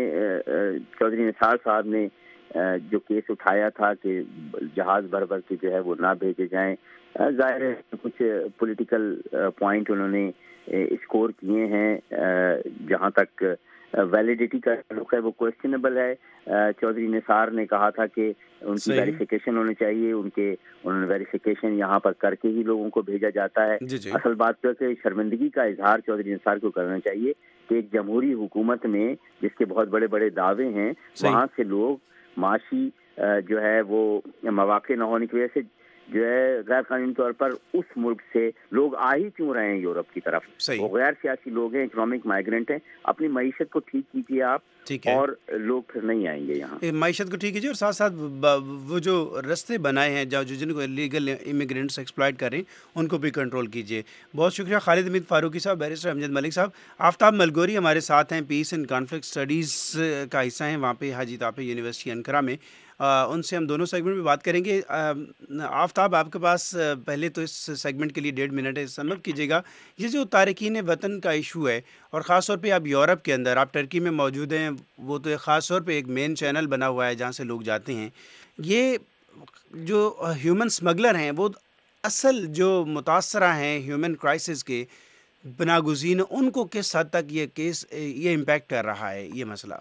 چودھری نثار صاحب نے جو کیس اٹھایا تھا کہ جہاز بھر بھر کے جو ہے وہ نہ بھیجے جائیں, ظاہر ہے کچھ پولیٹیکل پوائنٹ انہوں نے اسکور کیے ہیں. جہاں تک ویلیڈیٹی کا تعلق ہے وہ کویسچنیبل ہے. چودھری نثار نے کہا تھا کہ ان کی ویریفیکیشن ہونی چاہیے, ان کے انہوں نے ویریفیکیشن یہاں پر کر کے ہی لوگوں کو بھیجا جاتا ہے. جی جی. اصل بات تو ہے کہ شرمندگی کا اظہار چودھری نثار کو کرنا چاہیے کہ ایک جمہوری حکومت میں جس کے بہت بڑے بڑے دعوے ہیں, وہاں سے لوگ معاشی جو ہے وہ مواقع نہ ہونے کی وجہ سے جو ہے غیر قانونی طور پر اس ملک سے لوگ آ ہی کیوں رہے ہیں یورپ کی طرف. وہ غیر سیاسی لوگ ہیں, اکنامک مائیگرنٹ ہیں. اپنی معیشت کو ٹھیک کیجیے آپ, اور لوگ پھر نہیں آئیں گے یہاں. معیشت کو ٹھیک کیجیے, اور ساتھ ساتھ وہ جو رستے بنائے ہیں جو جن کو لیگل امیگرینٹس ایکسپلائٹ کر رہے ہیں ان کو بھی کنٹرول کیجیے. بہت شکریہ خالد حمید فاروقی صاحب, بیرسٹر امجد ملک صاحب. آفتاب ملگوری ہمارے ساتھ ہیں, پیس اینڈ کانفلکٹ اسٹڈیز کا حصہ ہیں وہاں پہ حاجی طاہر یونیورسٹی انقرہ میں. ان سے ہم دونوں سیگمنٹ میں بات کریں گے. آفتاب, آپ کے پاس پہلے تو اس سیگمنٹ کے لیے ڈیڑھ منٹ ہے, سم اپ کیجیے گا یہ جو تارکین وطن کا ایشو ہے, اور خاص طور پہ آپ یورپ کے اندر, آپ ٹرکی میں موجود ہیں, وہ تو خاص طور پہ ایک مین چینل بنا ہوا ہے جہاں سے لوگ جاتے ہیں. یہ جو ہیومن سمگلر ہیں وہ اصل جو متاثرہ ہیں ہیومن کرائسس کے بناگزین, ان کو کس حد تک یہ کیس یہ امپیکٹ کر رہا ہے یہ مسئلہ؟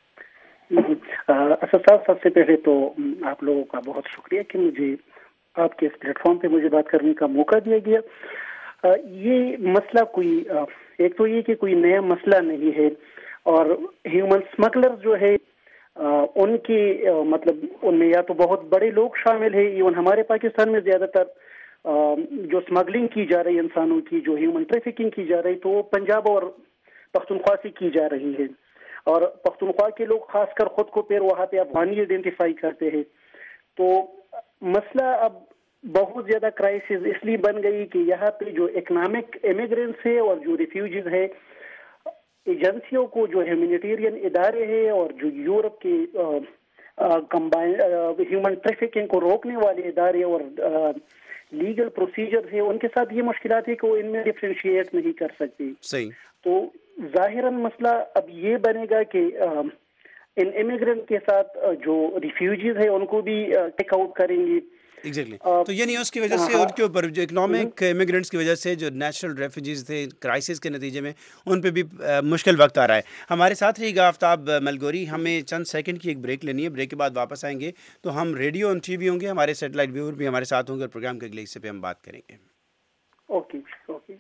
اسد صاحب, سب سے پہلے تو آپ لوگوں کا بہت شکریہ کہ مجھے آپ کے اس پلیٹ فارم پہ مجھے بات کرنے کا موقع دیا گیا. یہ مسئلہ کوئی ایک تو یہ کہ کوئی نیا مسئلہ نہیں ہے, اور ہیومن سمگلر جو ہے ان کی مطلب ان میں یا تو بہت بڑے لوگ شامل ہیں, ایون ہمارے پاکستان میں زیادہ تر جو سمگلنگ کی جا رہی انسانوں کی, جو ہیومن ٹریفکنگ کی جا رہی, تو وہ پنجاب اور پختونخوا سے کی جا رہی ہے. اور پختونخوا کے لوگ خاص کر خود کو پھر وہاں پہ افغانی آئیڈینٹیفائی کرتے ہیں. تو مسئلہ اب بہت زیادہ کرائسس اس لیے بن گئی کہ یہاں پہ جو اکنامک امیگرینٹس ہے اور جو ریفیوجیز ہے, ایجنسیوں کو جو ہیومینیٹیرین ادارے ہیں اور جو یورپ کے کمبائن ہیومن ٹریفکنگ کو روکنے والے ادارے اور لیگل پروسیجر ہے, ان کے ساتھ یہ مشکلات ہے کہ وہ ان میں ڈفرینشیٹ نہیں کر سکتی. صحیح. تو ظاہراً مسئلہ اب یہ بنے گا کہ ان امیگرینٹ کے ساتھ جو ریفیوجیز ہیں ان کو بھی ٹیک آؤٹ کریں گے, ایگزیکٹلی تو یہ نہیں اس کی وجہ سے ان کے اوپر جو اکنامک امیگرینٹس کی وجہ سے جو نیچرل ریفیوجیز تھے کرائسس کے نتیجے میں ان پہ بھی مشکل وقت آ رہا ہے. ہمارے ساتھ رہی گا آفتاب ملگوری. ہمیں چند سیکنڈ کی ایک بریک لینی ہے, بریک کے بعد واپس آئیں گے تو ہم ریڈیو اور ٹی وی ہوں گے, ہمارے سیٹلائٹ ویور بھی ہمارے ساتھ ہوں گے اور پروگرام کے اگلے حصے پہ ہم بات کریں گے. Okay okay.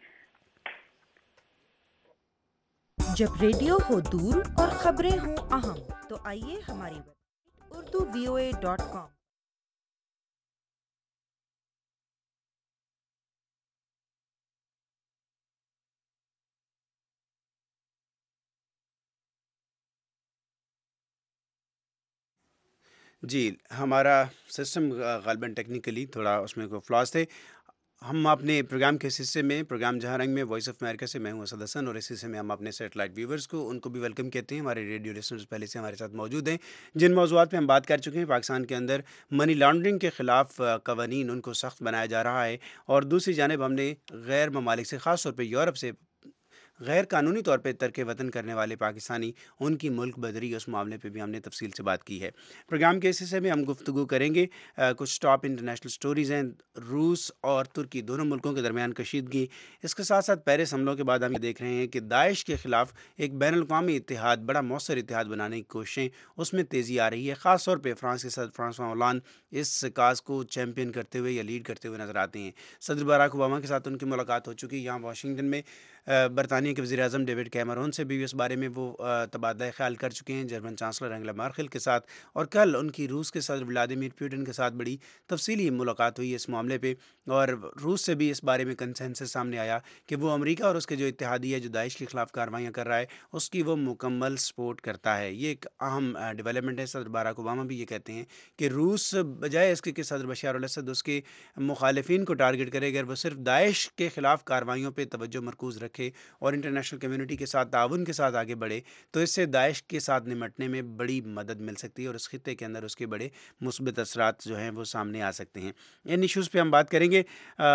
جب ریڈیو ہو دور اور خبریں ہوں اہم تو آئیے ہماری website Urdu V O A dot com. جی ہمارا سسٹم غالباً ٹیکنیکلی تھوڑا اس میں کوئی فلاس تھے. ہم اپنے پروگرام کے اس حصے میں پروگرام جہاں رنگ میں وائس آف امریکہ سے میں ہوں اسد حسن, اور اس حصے میں ہم اپنے سیٹلائٹ ویورز کو ان کو بھی ویلکم کہتے ہیں. ہمارے ریڈیو لسنرز پہلے سے ہمارے ساتھ موجود ہیں. جن موضوعات پہ ہم بات کر چکے ہیں پاکستان کے اندر منی لانڈرنگ کے خلاف قوانین ان کو سخت بنایا جا رہا ہے, اور دوسری جانب ہم نے غیر ممالک سے خاص طور پہ یورپ سے غیر قانونی طور پہ ترک وطن کرنے والے پاکستانی ان کی ملک بدری اس معاملے پہ بھی ہم نے تفصیل سے بات کی ہے. پروگرام کے اس حصے میں ہم گفتگو کریں گے. کچھ ٹاپ انٹرنیشنل سٹوریز ہیں. روس اور ترکی دونوں ملکوں کے درمیان کشیدگی, اس کے ساتھ ساتھ پیرس حملوں کے بعد ہم یہ دیکھ رہے ہیں کہ داعش کے خلاف ایک بین الاقوامی اتحاد, بڑا مؤثر اتحاد بنانے کی کوششیں, اس میں تیزی آ رہی ہے. خاص طور پہ فرانس کے صدر فرانسوا ہولانڈ اس کاز کو چیمپئن کرتے ہوئے یا لیڈ کرتے ہوئے نظر آتے ہیں. صدر باراک اوباما کے ساتھ ان کی ملاقات ہو چکی یہاں واشنگٹن میں. برطانیہ کے وزیر اعظم ڈیوڈ کیمرون سے بھی اس بارے میں وہ تبادلہ خیال کر چکے ہیں, جرمن چانسلر انگلا مارکل کے ساتھ, اور کل ان کی روس کے صدر ولادیمیر پوٹن کے ساتھ بڑی تفصیلی ملاقات ہوئی اس معاملے پہ, اور روس سے بھی اس بارے میں کنسنسس سامنے آیا کہ وہ امریکہ اور اس کے جو اتحادی ہے جو داعش کے خلاف کارروائیاں کر رہا ہے اس کی وہ مکمل سپورٹ کرتا ہے. یہ ایک اہم ڈیولپمنٹ ہے. صدر باراک اوباما بھی یہ کہتے ہیں کہ روس بجائے اس کے کہ صدر بشار الاسد اس کے مخالفین کو ٹارگٹ کرے, اگر وہ صرف داعش کے خلاف کارروائیوں پہ توجہ مرکوز رکھے اور انٹرنیشنل کمیونٹی کے ساتھ تعاون کے ساتھ آگے بڑھے تو اس سے داعش کے ساتھ نمٹنے میں بڑی مدد مل سکتی ہے, اور اس خطے کے اندر اس کے بڑے مثبت اثرات جو ہیں وہ سامنے آ سکتے ہیں. ان ایشوز پہ ہم بات کریں گے.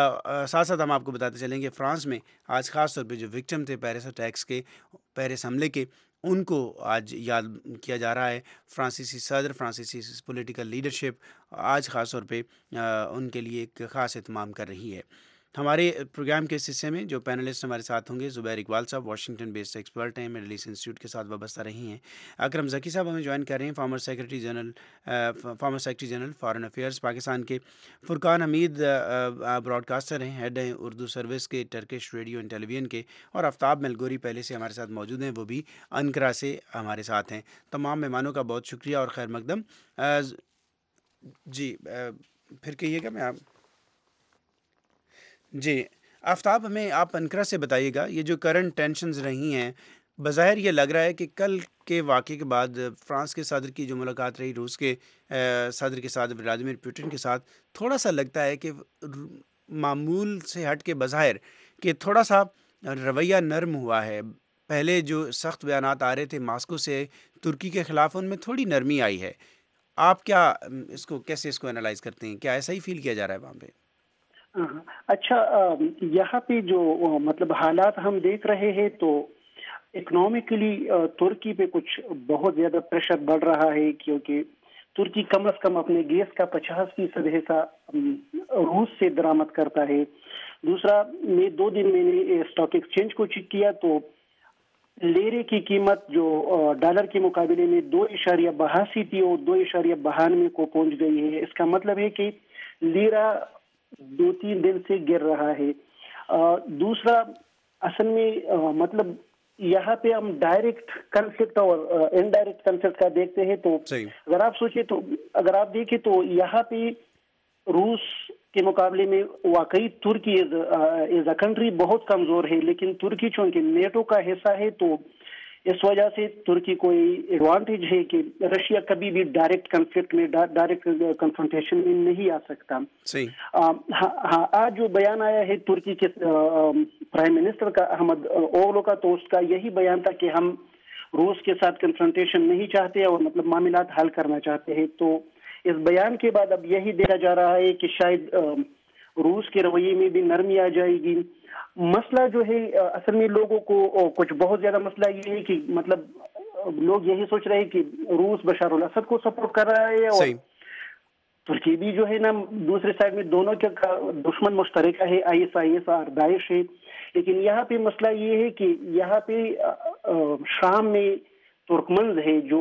ساتھ ساتھ ہم آپ کو بتاتے چلیں گے فرانس میں آج خاص طور پہ جو وکٹم تھے پیرس اٹیکس کے, پیرس حملے کے, ان کو آج یاد کیا جا رہا ہے. فرانسیسی صدر, فرانسیسی پولیٹیکل لیڈرشپ آج خاص طور پہ ان کے لیے ایک خاص اہتمام کر رہی ہے. ہمارے پروگرام کے اس حصے میں جو پینلسٹ ہمارے ساتھ ہوں گے, زبیر اقبال صاحب واشنگٹن بیسڈ ایکسپرٹ ہیں, مڈل ایسٹ انسٹیٹیوٹ کے ساتھ وابستہ رہی ہیں. اکرم ذکی صاحب ہمیں جوائن کر رہے ہیں, former secretary general former secretary general foreign affairs Pakistan کے. فرقان حمید براڈ کاسٹر ہیں, ہیڈ ہیں اردو سروس کے Turkish radio and television کے, اور آفتاب ملگوری پہلے سے ہمارے ساتھ موجود ہیں, وہ بھی انقرہ سے ہمارے ساتھ ہیں. تمام مہمانوں کا بہت شکریہ اور خیر مقدم. جی پھر کہیے گا. میں آپ جی آفتاب ہمیں آپ انقرہ سے بتائیے گا, یہ جو کرنٹ ٹینشنز رہی ہیں, بظاہر یہ لگ رہا ہے کہ کل کے واقعے کے بعد فرانس کے صدر کی جو ملاقات رہی روس کے صدر کے ساتھ ولادیمیر پوٹن کے ساتھ, تھوڑا سا لگتا ہے کہ معمول سے ہٹ کے بظاہر کہ تھوڑا سا رویہ نرم ہوا ہے. پہلے جو سخت بیانات آ رہے تھے ماسکو سے ترکی کے خلاف, ان میں تھوڑی نرمی آئی ہے. آپ کیا اس کو کیسے اس کو انالائز کرتے ہیں؟ کیا ایسا ہی فیل کیا جا رہا ہے وہاں پہ؟ اچھا, یہاں پہ جو مطلب حالات ہم دیکھ رہے ہیں تو اکنامکلی ترکی پہ کچھ بہت زیادہ پریشر بڑھ رہا ہے, کیونکہ ترکی کم از کم اپنے گیس کا پچاس فیصد حصہ روس سے درآمد کرتا ہے. دوسرا, میں دو دن میں نے اسٹاک ایکسچینج کو چیک کیا تو لیرے کی قیمت جو ڈالر کے مقابلے میں دو اشاریہ بہاسی تھی اور دو اشاریہ بہانوے کو پہنچ گئی ہے. اس کا مطلب ہے کہ لیرا دو تین دن سے گر رہا ہے. دوسرا, اصل میں مطلب یہاں پہ ہم ڈائریکٹ کنفلکٹ اور انڈائریکٹ کنفلکٹ کا دیکھتے ہیں تو اگر آپ سوچیں تو اگر آپ دیکھیں تو یہاں پہ روس کے مقابلے میں واقعی ترکی از اے کنٹری بہت کمزور ہے, لیکن ترکی چونکہ نیٹو کا حصہ ہے تو اس وجہ سے ترکی کو ایڈوانٹیج ہے کہ رشیا کبھی بھی ڈائریکٹ کنفلکٹ میں ڈائریکٹ کنفرنٹیشن میں نہیں آ سکتا. ہاں, آج جو بیان آیا ہے ترکی کے پرائم منسٹر کا احمد اوغلو کا, تو اس کا یہی بیان تھا کہ ہم روس کے ساتھ کنفرنٹیشن نہیں چاہتے اور مطلب معاملات حل کرنا چاہتے ہیں. تو اس بیان کے بعد اب یہی دیکھا جا رہا ہے کہ شاید روس کے رویے میں بھی نرمی آ جائے گی. مسئلہ جو ہے اصل میں لوگوں کو کچھ بہت زیادہ مسئلہ یہ ہے کہ مطلب لوگ یہی سوچ رہے ہیں کہ روس بشار الاسد کو سپورٹ کر رہا ہے اور ترکی بھی جو ہے نا دوسرے سائڈ میں دونوں کا دشمن مشترکہ ہے، آئی ایس آئی ایس اور داعش ہے. لیکن یہاں پہ مسئلہ یہ ہے کہ یہاں پہ شام میں ترکمنز ہے جو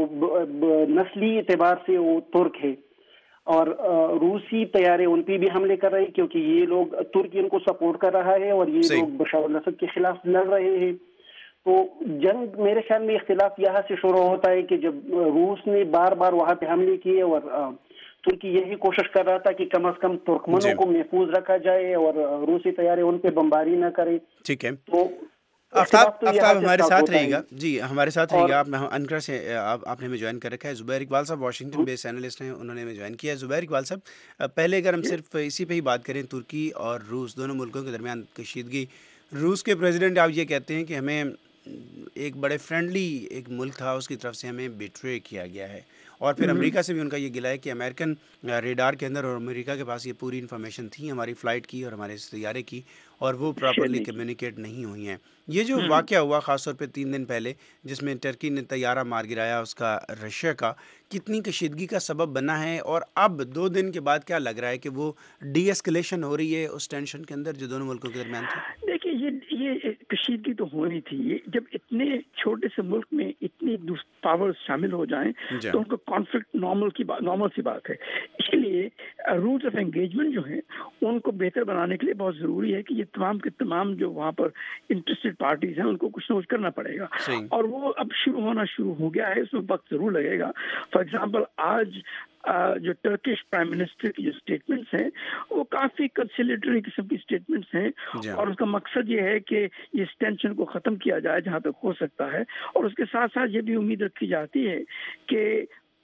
نسلی اعتبار سے وہ ترک ہے، اور روسی طیارے ان پہ بھی حملے کر رہے ہیں کیونکہ یہ لوگ ترکی ان کو سپورٹ کر رہا ہے اور یہ لوگ بشار الاسد کے خلاف لڑ رہے ہیں. تو جنگ میرے خیال میں اختلاف یہاں سے شروع ہوتا ہے کہ جب روس نے بار بار وہاں پہ حملے کیے اور ترکی یہی کوشش کر رہا تھا کہ کم از کم ترکمنوں کو محفوظ رکھا جائے اور روسی طیارے ان پہ بمباری نہ کرے. ٹھیک ہے. تو آفتاب آفتاب ہمارے ساتھ رہے گا. جی ہمارے ساتھ رہے گا. آپ انکرا سے آپ نے ہمیں جوائن کر رکھا ہے. زبیر اقبال صاحب واشنگٹن بیس اینالسٹ ہیں, انہوں نے ہمیں جوائن کیا ہے. زبیر اقبال صاحب, پہلے اگر ہم صرف اسی پہ ہی بات کریں, ترکی اور روس دونوں ملکوں کے درمیان کشیدگی, روس کے پریزیڈنٹ آپ یہ کہتے ہیں کہ ہمیں ایک بڑے فرینڈلی ایک ملک تھا اس کی طرف سے ہمیں بیٹرے کیا گیا ہے, اور پھر امریکہ سے بھی ان کا یہ گلا ہے کہ امریکن ریڈار کے اندر اور امریکہ کے پاس یہ پوری انفارمیشن تھی ہماری فلائٹ کی اور ہمارے اس طیارے کی, اور وہ پراپرلی کمیونیکیٹ نہیں ہوئی ہیں. یہ جو واقعہ ہوا خاص طور پہ تین دن پہلے جس میں ٹرکی نے طیارہ مار گرایا اس کا رشیا کا, کتنی کشیدگی کا سبب بنا ہے, اور اب دو دن کے بعد کیا لگ رہا ہے کہ وہ ڈی ایسکلیشن ہو رہی ہے اس ٹینشن کے اندر جو دونوں ملکوں کے درمیان تھی؟ دیکھیے یہ یہ کشیدگی تو ہونی تھی. جب اتنے چھوٹے سے ملک میں اتنی پاور شامل ہو جائیں تو ان کا کانفلکٹ نارمل کی نارمل سی بات ہے. اسی لیے رولز آف انگیجمنٹ جو ہیں ان کو بہتر بنانے کے لیے بہت ضروری ہے کہ یہ تمام کے تمام جو وہاں پر انٹرسٹڈ پارٹیز ہیں ان کو کچھ نہ کچھ کرنا پڑے گا, اور وہ اب شروع ہونا شروع ہو گیا ہے. اس میں وقت ضرور لگے گا. فار ایگزامپل آج جو ٹرکش پرائم منسٹر کی جو اسٹیٹمنٹس ہیں وہ کافی کنسیلیٹری قسم کی اسٹیٹمنٹس ہیں, اور اس کا مقصد یہ ہے کہ اس ٹینشن کو ختم کیا جائے جہاں تک ہو سکتا ہے. اور اس کے ساتھ ساتھ یہ بھی امید رکھی جاتی ہے کہ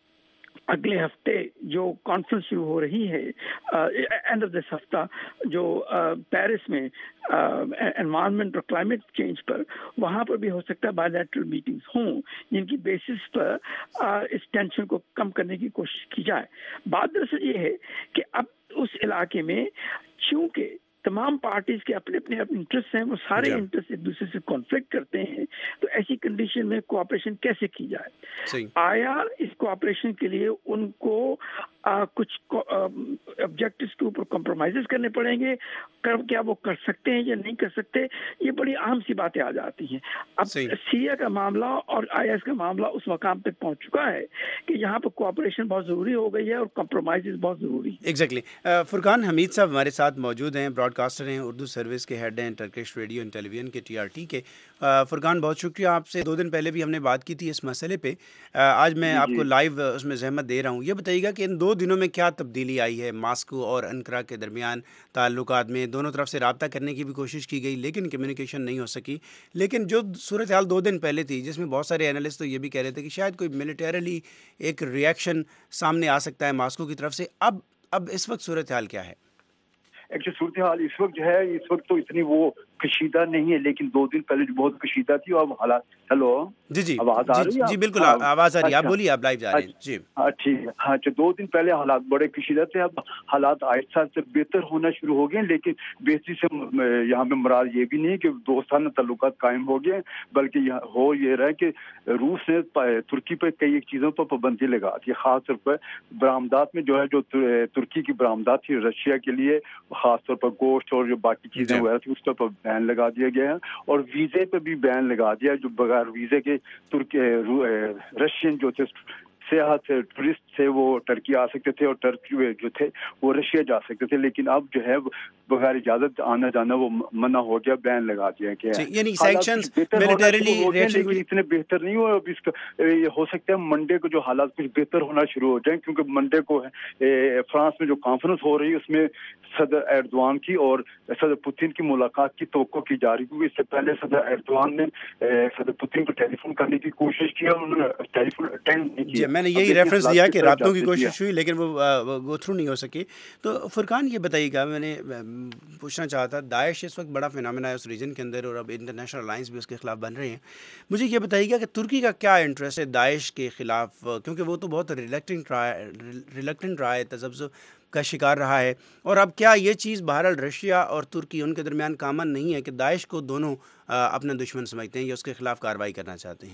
اگلے ہفتے جو کانفرنس شروع ہو رہی ہے اینڈ آف دس ہفتہ جو پیرس میں انوائرمنٹ اور کلائمیٹ چینج پر, وہاں پر بھی ہو سکتا ہے بائی لیٹرل میٹنگز ہوں جن کی بیسس پر اس ٹینشن کو کم کرنے کی کوشش کی جائے. بات دراصل یہ ہے کہ اب اس علاقے میں چونکہ تمام پارٹیز کے اپنے اپنے اپنے انٹرسٹ ہیں, وہ سارے انٹرسٹ ایک دوسرے سے کانفلکٹ کرتے ہیں, تو ایسی کنڈیشن میں کوآپریشن کیسے کی جائے؟ آیا اس کوآپریشن کے لیے ان کو آ, کچھ آبجیکٹیوز کے اوپر کمپرومائزز کرنے پڑیں گے؟ کر کیا وہ کر سکتے ہیں یا نہیں کر سکتے؟ یہ بڑی عام سی باتیں آ جاتی ہیں. اب سیریا کا معاملہ اور آئی ایس کا معاملہ اس مقام تک پہنچ چکا ہے کہ یہاں پر کوآپریشن بہت ضروری ہو گئی ہے اور کمپرومائزز بہت ضروری ہے. ایگزیکٹلی. فرقان حمید صاحب ہمارے ساتھ موجود ہیں, براڈ کاسٹر ہیں, اردو سروس کے ہیڈ ہیں Turkish radio and television T R T ٹی کے. فرقان بہت شکریہ آپ سے, دو دن پہلے بھی ہم نے بات کی تھی اس مسئلے پہ, آج میں آپ کو لائیو اس میں زحمت دے رہا ہوں. یہ بتائیے گا کہ ان دو دنوں میں کیا تبدیلی آئی ہے ماسکو اور انقرہ کے درمیان تعلقات میں؟ دونوں طرف سے رابطہ کرنے کی بھی کوشش کی گئی لیکن کمیونیکیشن نہیں ہو سکی. لیکن جو صورتحال دو دن پہلے تھی جس میں بہت سارے اینالسٹ تو یہ بھی کہہ رہے تھے کہ شاید کوئی ملیٹریلی ایک ریئیکشن سامنے آ سکتا ہے ماسکو کی طرف سے, اب اب اس وقت صورتحال کیا ہے؟ ایکچولی صورتحال اس وقت جو ہے اس وقت تو اتنی وہ کشیدہ نہیں ہے, لیکن دو دن پہلے جو بہت کشیدہ تھی. اب حالات ہیلو جی جی آواز آ رہی ہے؟ جی بالکل آواز آ رہی ہے, آپ بولیے, آپ لائیو جا رہے ہیں. جی ہاں ٹھیک ہے. ہاں جو دو دن پہلے حالات بڑے کشیدہ تھے, اب حالات آہستہ آہستہ بہتر ہونا شروع ہو گئے. لیکن بہتری سے یہاں پہ مراد یہ بھی نہیں کہ دوستانہ تعلقات قائم ہو گئے, بلکہ ہو یہ رہا ہے کہ روس نے ترکی پہ کئی ایک چیزوں پر پابندی لگا دی. خاص طور پر برآمدات میں جو ہے جو ترکی کی برآمدات تھی رشیا کے لیے, خاص طور پر گوشت اور جو باقی چیزیں وغیرہ تھی اس پر بین لگا دیا گیا ہے, اور ویزے پہ بھی بین لگا دیا, جو بغیر ویزے کے ترکی رشین جو تھے سیاح تھے, ٹورسٹ تھے, وہ ٹرکی آ سکتے تھے, اور ٹرکی جو تھے وہ رشیا جا سکتے تھے. لیکن اب جو ہے بغیر اجازت آنا جانا وہ منع ہو گیا, بین لگا دیا گیا ہے. یعنی سینکشنز ملیٹریلی لیکن اتنے بہتر نہیں ہوئے. اب اس کا یہ ہو سکتا ہے منڈے کو جو حالات کچھ بہتر ہونا شروع ہو جائیں, کیونکہ منڈے کو فرانس میں جو کانفرنس ہو رہی ہے اس میں صدر ایردوان کی اور صدر پوتین کی ملاقات کی توقع کی جا رہی, کیونکہ اس سے پہلے صدر ایردوان نے صدر پوتین کو ٹیلی فون کرنے کی کوشش کی, انہوں نے ٹیلی فون اٹینڈ نہیں کیا. میں نے یہی ریفرنس دیا کہ رابطوں کی کوشش ہوئی لیکن وہ گو تھرو نہیں ہو سکی. تو فرقان یہ بتائیے گا, میں نے پوچھنا چاہا تھا, داعش اس وقت بڑا فینامنا ہے اس ریجن کے اندر, اور اب انٹرنیشنل الائنس بھی اس کے خلاف بن رہے ہیں. مجھے یہ بتائیے گا کہ ترکی کا کیا انٹرسٹ ہے داعش کے خلاف, کیونکہ وہ تو بہت ریلیکٹنٹ رہا ہے ریلیکٹنٹ رہا ہے تذبذب کا شکار رہا ہے, اور اب کیا یہ چیز بہرحال رشیا اور ترکی ان کے درمیان کامن نہیں ہے کہ داعش کو دونوں اپنا دشمن سمجھتے ہیں یا اس کے خلاف کارروائی کرنا چاہتے ہیں؟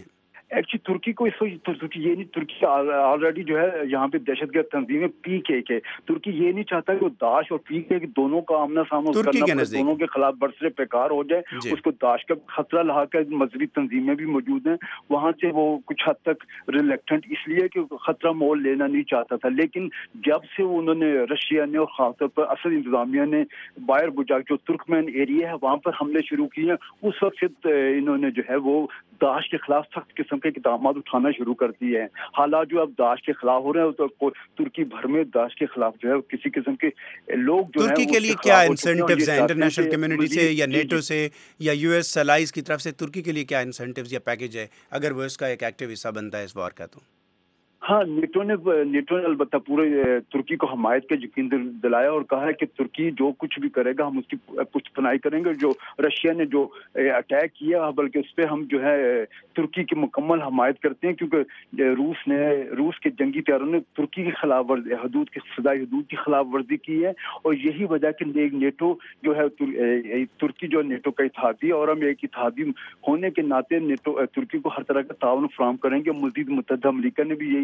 ایکچولی ترکی کو اس وقت ترکی یہ نہیں, ترکی آلریڈی جو ہے یہاں پہ دہشت گرد تنظیمیں پی کے کے ترکی یہ نہیں چاہتا کہ وہ داعش اور پی کے دونوں کا آمنا سامنا کرنا پڑے, دونوں کے خلاف برسر پیکار ہو جائے. اس کو داعش کا خطرہ لاحق ہے, مذہبی تنظیمیں بھی موجود ہیں وہاں سے, وہ کچھ حد تک ریلیکٹنٹ اس لیے کہ خطرہ مول لینا نہیں چاہتا تھا. لیکن جب سے انہوں نے رشیا نے اور خاص طور پر اسد انتظامیہ نے بایر بجاک جو ترکمین ایریا ہے وہاں پر حملے شروع کیے, اس وقت سے انہوں نے جو ہے وہ داعش کے خلاف سخت قسم کے اقدامات اٹھانا شروع کر دیے ہیں. حالات جو اب داعش کے خلاف ہو رہے ہیں تو ترکی بھر میں داعش کے خلاف جو ہے کسی قسم کے لوگ جو ترکی کے لیے کیا انسینٹیوز ہیں انٹرنیشنل کمیونٹی سے یا نیٹو سے یا یو ایس الائز کی طرف سے, ترکی کے لیے کیا انسینٹیوز یا پیکیج ہے اگر وہ اس کا ایک ایکٹیو حصہ بنتا ہے اس وار کا؟ تو ہاں, نیٹو نے نیٹو نے البتہ پورے ترکی کو حمایت کا یقین دلایا اور کہا ہے کہ ترکی جو کچھ بھی کرے گا ہم اس کی پشت پناہی کریں گے. جو رشیا نے جو اٹیک کیا بلکہ اس پہ ہم جو ہے ترکی کی مکمل حمایت کرتے ہیں, کیونکہ روس نے روس کے جنگی طیاروں نے ترکی کی خلاف ورزی حدود کی فضائی حدود کی خلاف ورزی کی ہے. اور یہی وجہ کہ نیٹو جو ہے ترکی جو نیٹو کا اتحادی اور ہم ایک اتحادی ہونے کے ناطے نیٹو ترکی کو ہر طرح کا تعاون فراہم کریں گے. مزید متحدہ امریکہ نے بھی یہی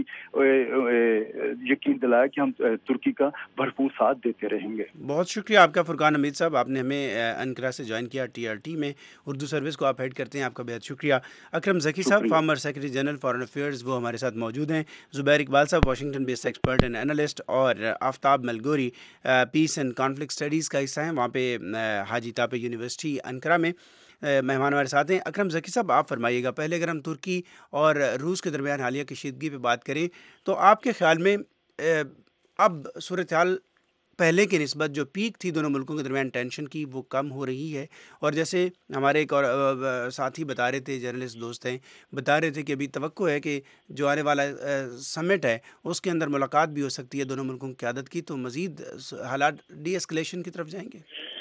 یقین دلایا کہ ہم ترکی کا بھرپور ساتھ دیتے رہیں گے. بہت شکریہ آپ کا فرقان حمید صاحب, آپ نے ہمیں انقرہ سے جوائن کیا, ٹی آر ٹی میں اردو سروس کو آپ ہیڈ کرتے ہیں, آپ کا بہت شکریہ. اکرم ذکی صاحب former secretary general foreign affairs وہ ہمارے ساتھ موجود ہیں. زبیر اقبال صاحب Washington based expert and analyst, اور آفتاب ملگوری پیس اینڈ کانفلکٹ اسٹڈیز کا حصہ ہیں وہاں پہ حاجی طاپے یونیورسٹی انقرہ میں مہمان ہمارے ساتھ ہیں. اکرم ذکی صاحب آپ فرمائیے گا, پہلے اگر ہم ترکی اور روس کے درمیان حالیہ کشیدگی پہ بات کریں تو آپ کے خیال میں اب صورتحال پہلے کی نسبت جو پیک تھی دونوں ملکوں کے درمیان ٹینشن کی وہ کم ہو رہی ہے؟ اور جیسے ہمارے ایک اور ساتھی بتا رہے تھے, جرنلسٹ دوست ہیں, بتا رہے تھے کہ ابھی توقع ہے کہ جو آنے والا سمٹ ہے اس کے اندر ملاقات بھی ہو سکتی ہے دونوں ملکوں کی قیادت کی, تو مزید حالات ڈی اسکلیشن کی طرف جائیں گے.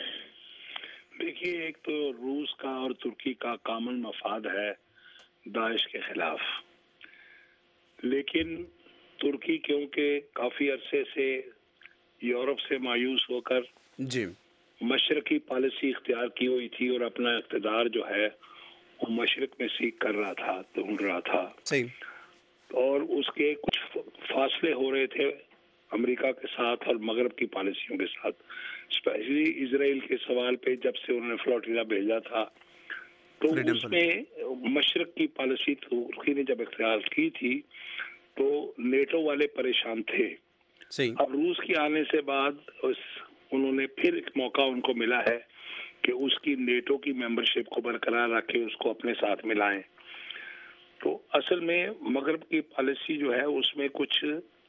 دیکھیے, ایک تو روس کا اور ترکی کا کامن مفاد ہے داعش کے خلاف, لیکن ترکی کیونکہ کافی عرصے سے یورپ سے مایوس ہو کر جی مشرقی پالیسی اختیار کی ہوئی تھی اور اپنا اقتدار جو ہے وہ مشرق میں سیکھ کر رہا تھا, ڈھونڈ رہا تھا, صحیح, اور اس کے کچھ فاصلے ہو رہے تھے امریکہ کے ساتھ اور مغرب کی پالیسیوں کے ساتھ, اسپیشلی اسرائیل کے سوال پہ جب سے انہوں نے فلوٹیلا بھیجا تھا تو اس میں مشرق کی پالیسی ترکی نے جب اختیار کی تھی تو نیٹو والے پریشان تھے. اب روس کے آنے سے بعد اس انہوں نے پھر ایک موقع ان کو ملا ہے کہ اس کی نیٹو کی ممبرشپ کو برقرار رکھ کے اس کو اپنے ساتھ ملائیں. تو اصل میں مغرب کی پالیسی جو ہے اس میں کچھ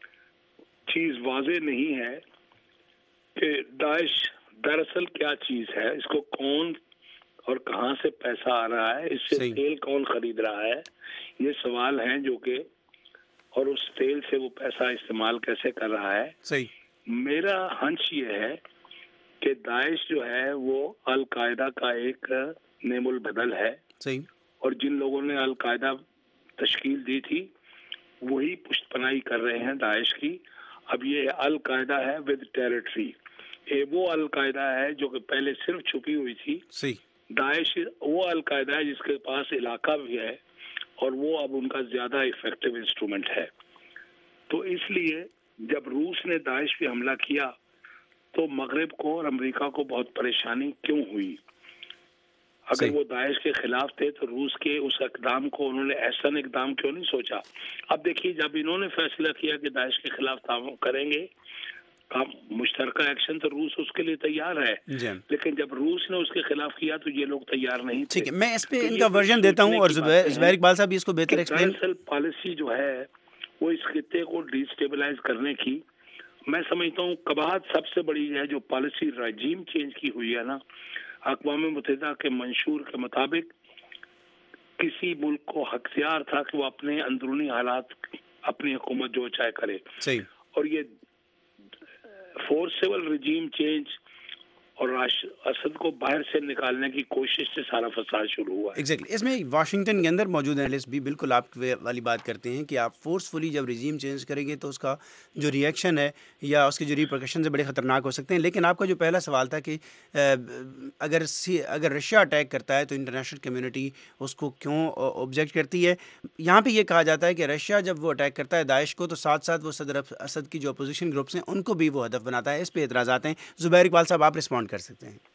چیز واضح نہیں ہے کہ داعش دراصل کیا چیز ہے, اس کو کون اور کہاں سے پیسہ آ رہا ہے, اس سے تیل کون خرید رہا ہے, یہ سوال ہیں جو کہ, اور اس تیل سے وہ پیسہ استعمال کیسے کر رہا ہے. صحیح, میرا ہنچ یہ ہے کہ داعش جو ہے وہ القاعدہ کا ایک نیم البدل ہے. صحیح, اور جن لوگوں نے القاعدہ تشکیل دی تھی وہی پشت پناہی کر رہے ہیں داعش کی. اب یہ القاعدہ ہے ود ٹیریٹری, یہ وہ القاعدہ ہے جو کہ پہلے صرف چھپی ہوئی تھی. صحیح, داعش وہ القاعدہ ہے جس کے پاس علاقہ بھی ہے اور وہ اب ان کا زیادہ افیکٹو انسٹرومنٹ ہے. تو اس لیے جب روس نے داعش پہ حملہ کیا تو مغرب کو اور امریکہ کو بہت پریشانی کیوں ہوئی؟ اگر وہ داعش کے خلاف تھے تو روس کے اس اقدام کو انہوں نے ایسا اقدام کیوں نہیں سوچا؟ اب دیکھیے, جب انہوں نے فیصلہ کیا کہ داعش کے خلاف تعاون کریں گے مشترکہ ایکشن, تو روس اس کے لیے تیار ہے, لیکن جب روس نے اس کے خلاف کیا تو یہ لوگ تیار نہیں تھے. ٹھیک ہے, میں اس پہ ان کا ورژن دیتا ہوں اور زبیر اقبال صاحب اس کو بہتر ایکسپلین. پالیسی جو ہے وہ اس خطے کو ڈی اسٹیبلائز کرنے کی میں سمجھتا ہوں قباحت سب سے بڑی ہے جو پالیسی رجیم چینج کی ہوئی ہے نا. اقوام متحدہ کے منشور کے مطابق کسی ملک کو اختیار تھا کہ وہ اپنے اندرونی حالات اپنی حکومت جو چاہے کرے. صحیح, اور یہ فورسیبل رجیم چینج اور اسد کو باہر سے نکالنے کی کوشش سے سارا فساد شروع ہوا ہے. ایگزیکٹلی. اس میں واشنگٹن کے اندر موجود اینالسٹ بھی بالکل آپ والی بات کرتے ہیں کہ آپ فورسفلی جب رجیم چینج کریں گے تو اس کا جو ریئیکشن ہے یا اس کے جو ریپرکشنز بڑے خطرناک ہو سکتے ہیں. لیکن آپ کا جو پہلا سوال تھا کہ اگر اگر رشیا اٹیک کرتا ہے تو انٹرنیشنل کمیونٹی اس کو کیوں آبجیکٹ کرتی ہے. یہاں پہ یہ کہا جاتا ہے کہ رشیا جب وہ اٹیک کرتا ہے داعش کو تو ساتھ ساتھ وہ صدر اسد کی جو اپوزیشن گروپس ہیں ان کو بھی وہ ہدف بناتا ہے. اس پہ اعتراضات ہیں. زبیر اقبال صاحب آپ رسپونڈ کر سکتے ہیں.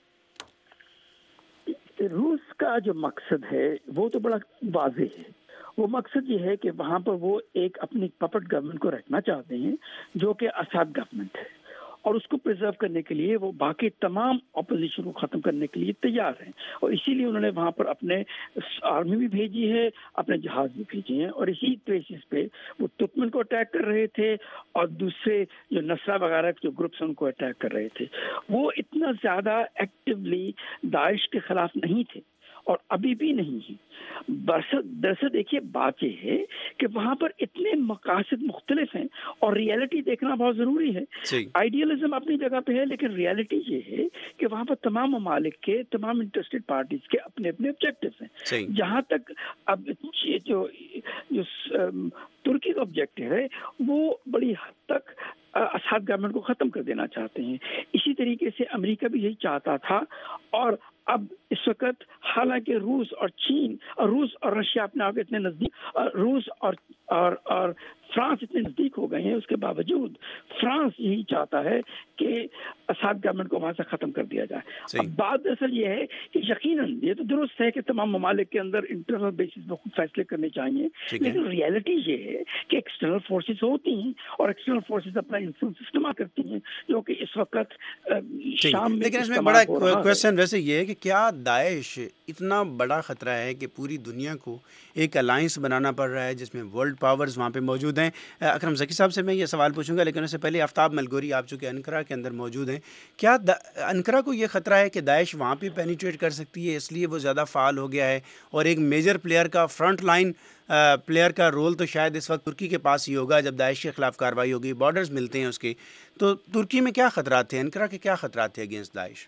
روس کا جو مقصد ہے وہ تو بڑا واضح ہے. وہ مقصد یہ ہے کہ وہاں پر وہ ایک اپنی پپٹ گورنمنٹ کو رکھنا چاہتے ہیں جو کہ اسد گورنمنٹ ہے, اور اس کو پرزرو کرنے کے لیے وہ باقی تمام اپوزیشن کو ختم کرنے کے لیے تیار ہیں. اور اسی لیے انہوں نے وہاں پر اپنے آرمی بھی بھیجی ہے, اپنے جہاز بھی بھیجے ہیں, اور اسی بیسس پہ وہ ترکمن کو اٹیک کر رہے تھے اور دوسرے جو نصرہ وغیرہ جو گروپس ہیں ان کو اٹیک کر رہے تھے. وہ اتنا زیادہ ایکٹیولی داعش کے خلاف نہیں تھے اور ابھی بھی نہیں ہے. دراصل دیکھیے بات یہ ہے کہ وہاں پر اتنے مقاصد مختلف ہیں اور ریئلٹی دیکھنا بہت ضروری ہے. آئیڈیالزم اپنی جگہ پہ ہے, لیکن ریئلٹی یہ ہے کہ وہاں پر تمام ممالک کے تمام انٹرسٹڈ پارٹیز کے اپنے اپنے آبجیکٹیوز ہیں. جہاں تک اب جو جو ترکی کا آبجیکٹیو ہے وہ بڑی حد تک اسد گورنمنٹ کو ختم کر دینا چاہتے ہیں. اسی طریقے سے امریکہ بھی یہی چاہتا تھا, اور اب اس وقت حالانکہ روس اور چین اور روس اور رشیا اپنے آپ اتنے نزدیک, روس اور اور اور فرانس اتنے نزدیک ہو گئے ہیں, اس کے باوجود فرانس یہی چاہتا ہے کہ اسد گورنمنٹ کو وہاں سے ختم کر دیا جائے. اب بات اصل یہ ہے کہ یقیناً یہ تو درست ہے کہ تمام ممالک کے اندر انٹرنل بیسس پہ خود فیصلے کرنے چاہیے, لیکن ریئلٹی یہ ہے کہ ایکسٹرنل فورسز ہوتی ہیں اور ایکسٹرنل فورسز اپنا انفلوئنس استعمال کرتی ہیں, جو کہ اس وقت شام میں. لیکن اس میں بڑا کویسچن ویسے یہ ہے کہ کیا داعش اتنا بڑا خطرہ ہے کہ پوری دنیا کو ایک الائنس بنانا پڑ رہا ہے جس میں ورلڈ پاورز وہاں پہ موجود ہیں. اکرم ذکی صاحب سے میں یہ سوال پوچھوں گا, لیکن اس سے پہلے آفتاب ملگوری آپ چونکہ انقرہ کے اندر موجود ہیں, کیا انقرہ کو یہ خطرہ ہے کہ داعش وہاں پہ پینیٹریٹ کر سکتی ہے, اس لیے وہ زیادہ فعال ہو گیا ہے, اور ایک میجر پلیئر کا فرنٹ لائن پلیئر کا رول تو شاید اس وقت ترکی کے پاس ہی ہوگا جب داعش کے خلاف کارروائی ہوگی, بارڈرز ملتے ہیں اس کے, تو ترکی میں کیا خطرات تھے, انقرہ کے کیا خطرات تھے اگینسٹ داعش؟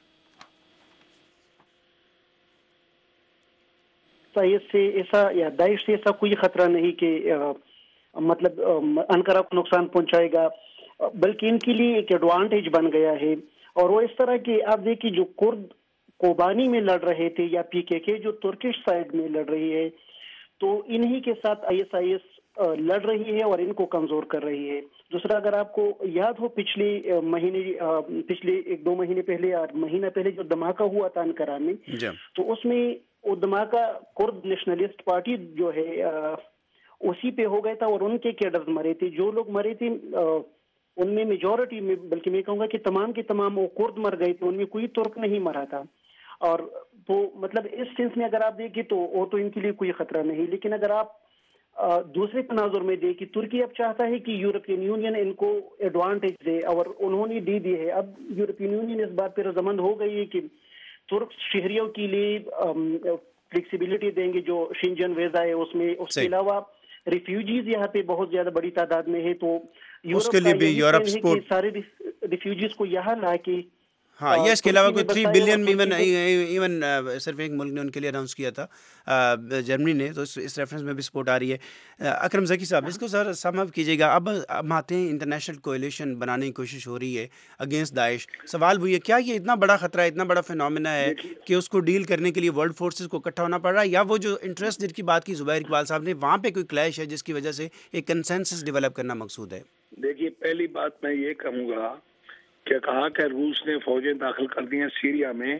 سے ایسا یا داعش سے ایسا کوئی خطرہ نہیں کہ مطلب انقرہ کو نقصان پہنچائے گا, بلکہ ان کے لیے ایک ایڈوانٹیج بن گیا ہے. اور وہ اس طرح کہ آپ دیکھیے جو کرد کوبانی میں لڑ رہے تھے یا پی کے کے جو ترکش سائڈ میں لڑ رہی ہے, تو انہی کے ساتھ آئی ایس آئی ایس لڑ رہی ہے اور ان کو کمزور کر رہی ہے. دوسرا اگر آپ کو یاد ہو پچھلے مہینے پچھلے ایک دو مہینے پہلے یا مہینہ پہلے جو دھماکہ ہوا تھا انقرہ میں, تو اس میں وہ دھماکہ کرد نیشنلسٹ پارٹی جو ہے اسی پہ ہو گیا تھا, اور ان کے کیڈرز مرے تھے. جو لوگ مرے تھے ان میں میجورٹی میں, بلکہ میں کہوں گا کہ تمام کے تمام وہ کرد مر گئے تھے, ان میں کوئی ترک نہیں مرا تھا. اور تو مطلب اس سینس میں اگر آپ دیکھیں تو وہ تو ان کے لیے کوئی خطرہ نہیں. لیکن اگر آپ دوسرے تناظر میں دیکھیں, ترکی اب چاہتا ہے کہ یورپین یونین ان کو ایڈوانٹیج دے, اور انہوں نے دے دی ہے. اب یورپین یونین اس بات پہ رضامند ہو گئی ہے کہ ترک شہریوں کے لیے فلیکسیبلٹی دیں گے جو شنجن ویزا ہے اس میں. اس کے علاوہ ریفیوجیز یہاں پہ بہت زیادہ بڑی تعداد میں ہے, تو اس کے لیے بھی یورپ سپورٹ, سارے ریفیوجیز کو یہاں لا کے. ہاں, یہ اس کے علاوہ کوئی تھری بلین ایون ایون صرف ایک ملک نے ان کے لیے اناؤنس کیا تھا, جرمنی نے, تو اس ریفرنس میں بھی سپورٹ آ رہی ہے. اکرم ذکی صاحب اس کو سر سم اپ کیجیے گا. اب اب آتے ہیں انٹرنیشنل کولیشن بنانے کی کوشش ہو رہی ہے اگینسٹ داعش. سوال وہ یہ کیا یہ اتنا بڑا خطرہ ہے, اتنا بڑا فینومینا ہے کہ اس کو ڈیل کرنے کے لیے ورلڈ فورسز کو اکٹھا ہونا پڑ رہا ہے, یا وہ جو انٹرسٹ جن کی بات کی زبیر اقبال صاحب نے وہاں پہ کوئی کلیش ہے جس کی وجہ سے ایک کنسنسس ڈیولپ کرنا مقصود ہے؟ دیکھیے پہلی بات میں یہ کہوں گا کہ کہا کہ روس نے فوجیں داخل کر دی ہیں سیریا میں.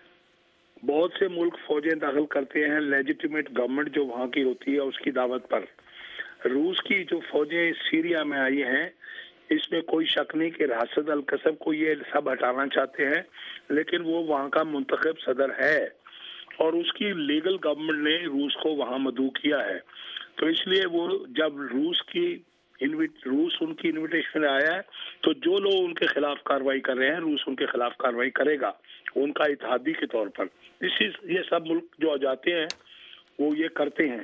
بہت سے ملک فوجیں داخل کرتے ہیں لیجیٹیمیٹ گورنمنٹ جو وہاں کی ہوتی ہے اس کی دعوت پر. روس کی جو فوجیں سیریا میں آئی ہیں اس میں کوئی شک نہیں کہ حسد القصب کو یہ سب ہٹانا چاہتے ہیں, لیکن وہ وہاں کا منتخب صدر ہے اور اس کی لیگل گورنمنٹ نے روس کو وہاں مدعو کیا ہے. تو اس لیے وہ جب روس کی روس ان کی انویٹیشن میں آیا ہے تو جو لوگ ان کے خلاف کارروائی کر رہے ہیں روس ان کے خلاف کارروائی کرے گا ان کا اتحادی کے طور پر. اس یہ سب ملک جو جاتے ہیں وہ یہ کرتے ہیں,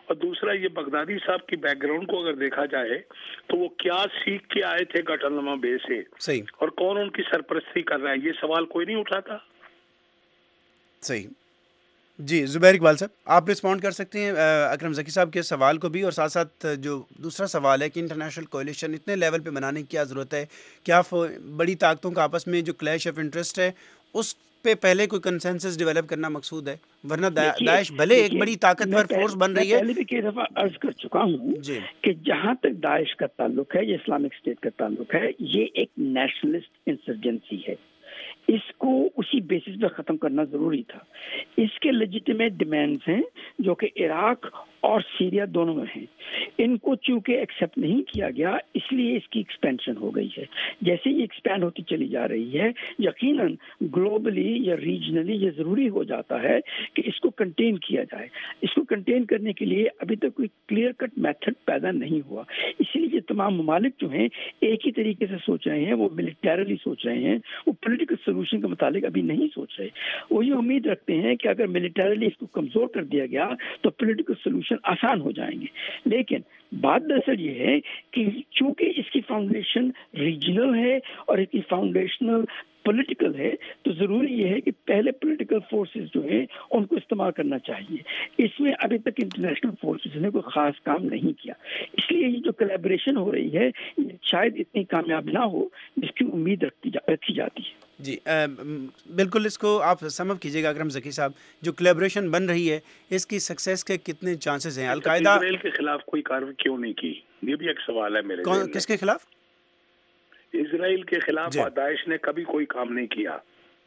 اور دوسرا یہ بغدادی صاحب کی بیک گراؤنڈ کو اگر دیکھا جائے تو وہ کیا سیکھ کے آئے تھے گٹلنما بے سے صحیح, اور کون ان کی سرپرستی کر رہا ہے, یہ سوال کوئی نہیں اٹھاتا. صحیح. جی زبیر اقبال صاحب آپ رسپونڈ کر سکتے ہیں اکرم ذکی صاحب کے سوال کو بھی, اور ساتھ ساتھ جو دوسرا سوال ہے کہ انٹرنیشنل کولیشن اتنے لیول پہ بنانے کی کیا ضرورت ہے, کیا بڑی طاقتوں کا آپس میں جو کلیش آف انٹرسٹ ہے اس پہ پہلے کوئی کنسنسس ڈیولپ کرنا مقصود ہے, ورنہ داعش بھلے ایک بڑی طاقتور فورس بن رہی ہے. پہلے بھی کئی دفعہ عرض کر چکا ہوں جی کہ جہاں تک داعش کا تعلق ہے یا اسلامک اسٹیٹ کا تعلق ہے, یہ ایک نیشنلسٹ انسرجنسی ہے, اس کو اسی بیسس پہ ختم کرنا ضروری تھا. اس کے لیجیٹیمیٹ ڈیمانڈز ہیں جو کہ عراق اور سیریا دونوں میں ہیں, ان کو چونکہ ایکسیپٹ نہیں کیا گیا اس لیے اس کی ایکسپینشن ہو گئی ہے. جیسے یہ ایکسپینڈ ہوتی چلی جا رہی ہے یقیناً گلوبلی یا ریجنلی یہ ضروری ہو جاتا ہے کہ اس کو کنٹین کیا جائے. اس کو کنٹین کرنے کے لیے ابھی تک کوئی کلیئر کٹ میتھڈ پیدا نہیں ہوا, اسی لیے یہ تمام ممالک جو ہیں ایک ہی طریقے سے سوچ رہے ہیں, وہ ملٹریلی سوچ رہے ہیں, وہ پولیٹیکل سولوشن کے متعلق ابھی نہیں سوچ رہے. وہ یہ امید رکھتے ہیں کہ اگر ملٹریلی اس کو کمزور کر دیا گیا تو پولیٹیکل سولوشن آسان ہو جائیں گے. لیکن بات دراصل یہ ہے کہ چونکہ اس کی فاؤنڈیشن ریجنل ہے اور اس کی فاؤنڈیشنل پولیٹیکل ہے, تو ضروری یہ ہے کہ پہلے پولیٹیکل فورسز جو ہیں ان کو استعمال کرنا چاہیے. اس میں ابھی تک انٹرنیشنل فورسز نے کوئی خاص کام نہیں کیا, اس لیے یہ جو کولیبریشن ہو رہی ہے یہ شاید اتنی کامیاب نہ ہو جس کی امید رکھتی جا, رکھی جاتی ہے. جی بالکل, اس کو آپ سم اپ کیجیے گا اکرم ذکی صاحب, جو کولیبریشن بن رہی ہے اس کی سکسیس کے کتنے چانسز ہیں؟ القاعدہ اسرائیل کے خلاف کوئی کارروائی کیوں نہیں کی, یہ بھی ایک سوال ہے میرے. کس کے خلاف؟ اسرائیل کے خلاف داعش نے کبھی کوئی کام نہیں کیا.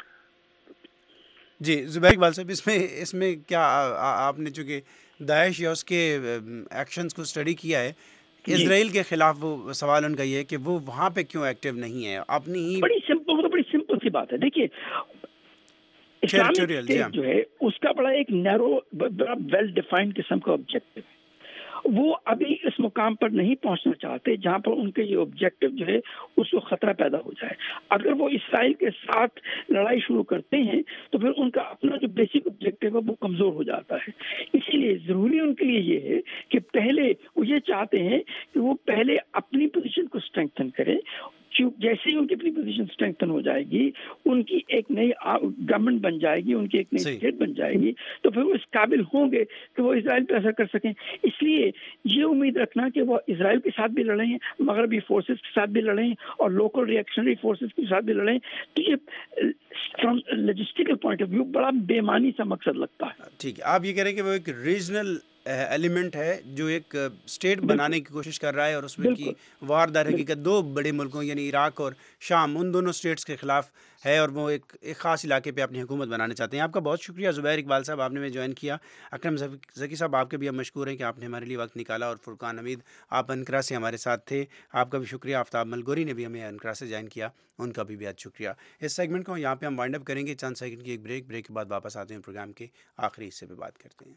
جی زبیر اقبال صاحب اس میں اس میں کیا آپ نے چونکہ داعش یا اس کے ایکشنز کو اسٹڈی کیا ہے, اسرائیل کے خلاف وہ سوال ان کا یہ ہے کہ وہ وہاں پہ کیوں ایکٹیو نہیں ہے اپنی ہی. بڑی سمپل, بڑی سمپل سی بات ہے. دیکھیے اسلامک اسٹیٹ جو ہے اس کا بڑا ایک نیرو, بڑا ویل ڈیفائنڈ قسم کا آبجیکٹو ہے. وہ ابھی اس مقام پر نہیں پہنچنا چاہتے جہاں پر ان کے یہ آبجیکٹو جو ہے اس کو خطرہ پیدا ہو جائے. اگر وہ اسرائیل کے ساتھ لڑائی شروع کرتے ہیں تو پھر ان کا اپنا جو بیسک آبجیکٹو ہے وہ کمزور ہو جاتا ہے. اسی لیے ضروری ان کے لیے یہ ہے کہ پہلے وہ یہ چاہتے ہیں کہ وہ پہلے اپنی پوزیشن کو اسٹرینگتھن کریں. جیسے ہی ان کی اپنی پوزیشن اسٹرینگتھن ہو جائے گی, ان کی ایک نئی گورنمنٹ بن جائے گی, ان کی ایک نئی اسٹیٹ بن جائے گی, تو پھر وہ اس قابل ہوں گے کہ وہ اسرائیل پہ اثر کر سکیں. اس لیے یہ امید رکھنا کہ وہ اسرائیل کے ساتھ بھی لڑیں, مغربی فورسز کے ساتھ بھی لڑیں اور لوکل ریئیکشنری فورسز کے ساتھ بھی لڑیں, تو یہ from logistical point of view بڑا بے معنی سا مقصد لگتا ہے. ٹھیک ہے, آپ یہ کہہ رہے ہیں کہ وہ ایک ریجنل ایلیمنٹ ہے جو ایک اسٹیٹ بنانے کی کوشش کر رہا ہے, اور اس میں کی وار در حقیقت دو بڑے ملکوں یعنی عراق اور شام ان دونوں اسٹیٹس کے خلاف ہے, اور وہ ایک ایک خاص علاقے پہ اپنی حکومت بنانا چاہتے ہیں. آپ کا بہت شکریہ زبیر اقبال صاحب, آپ نے میں جوائن کیا. اکرم ذکی صاحب آپ کے بھی ہم مشکور ہیں کہ آپ نے ہمارے لیے وقت نکالا, اور فرقان حمید آپ انقرہ سے ہمارے ساتھ تھے, آپ کا بھی شکریہ. آفتاب ملگوری نے بھی ہمیں انقرہ سے جوائن کیا, ان کا بھی بہت شکریہ. اس سیگمنٹ کو یہاں پہ ہم وائنڈ اپ کریں گے, چند سیکنڈ کی ایک بریک. بریک کے بعد واپس آتے ہیں, پروگرام کے آخری حصے پہ بات کرتے ہیں.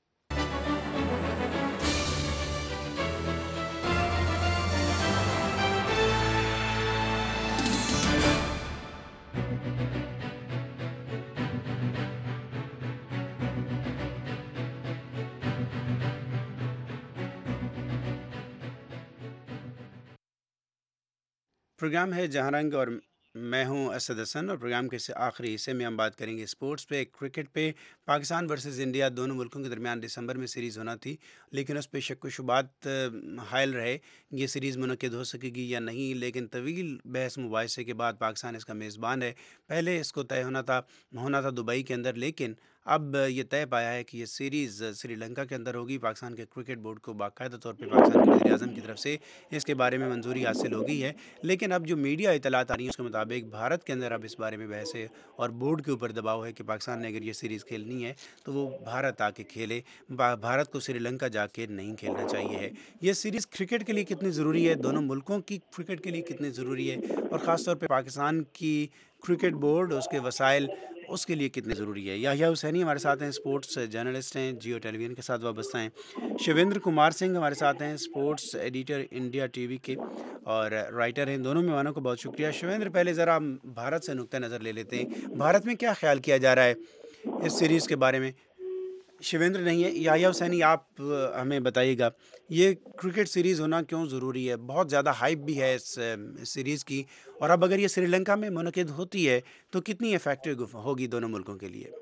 پروگرام ہے جہاں رنگ اور میں ہوں اسد حسن, اور پروگرام کے آخری حصے میں ہم بات کریں گے اسپورٹس پہ. کرکٹ پہ پاکستان ورسز انڈیا دونوں ملکوں کے درمیان دسمبر میں سیریز ہونا تھی, لیکن اس پہ شک و شبات حائل رہے یہ سیریز منعقد ہو سکے گی یا نہیں. لیکن طویل بحث مباحثے کے بعد پاکستان اس کا میزبان ہے. پہلے اس کو طے ہونا تھا ہونا تھا دبئی کے اندر, لیکن اب یہ طے پایا ہے کہ یہ سیریز سری لنکا کے اندر ہوگی. پاکستان کے کرکٹ بورڈ کو باقاعدہ طور پہ پاکستان کے وزیر اعظم کی طرف سے اس کے بارے میں منظوری حاصل ہو گئی ہے. لیکن اب جو میڈیا اطلاعات آ رہی ہیں اس کے مطابق بھارت کے اندر اب اس بارے میں بحث ہے, اور بورڈ کے اوپر دباؤ ہے کہ پاکستان نے اگر یہ سیریز کھیلنی ہے تو وہ بھارت آ کے کھیلے, بھارت کو سری لنکا جا کے نہیں کھیلنا چاہیے ہے. یہ سیریز کرکٹ کے لیے کتنی ضروری ہے, دونوں ملکوں کی کرکٹ کے لیے کتنی ضروری ہے, اور خاص طور پہ پاکستان کی کرکٹ بورڈ اس کے وسائل اس کے لیے کتنی ضروری ہے. یحییٰ حسینی ہمارے ساتھ ہیں, اسپورٹس جرنلسٹ ہیں, جیو ٹیلی ویژن کے ساتھ وابستہ ہیں. شیویندر کمار سنگھ ہمارے ساتھ ہیں, sports editor India T V کے اور رائٹر ہیں. دونوں مہمانوں کو بہت شکریہ. شیویندر, پہلے ذرا ہم بھارت سے نقطہ نظر لے لیتے ہیں. بھارت میں کیا خیال کیا جا رہا ہے اس سیریز کے بارے میں؟ शिवेंद्र नहीं है, याह्या हुसैनी आप अ, हमें बताइएगा ये क्रिकेट सीरीज़ होना क्यों ज़रूरी है? बहुत ज़्यादा हाइप भी है इस अ, सीरीज़ की, और अब अगर ये श्रीलंका में मुनक़िद होती है तो कितनी इफ़ेक्टिव होगी दोनों मुल्कों के लिए?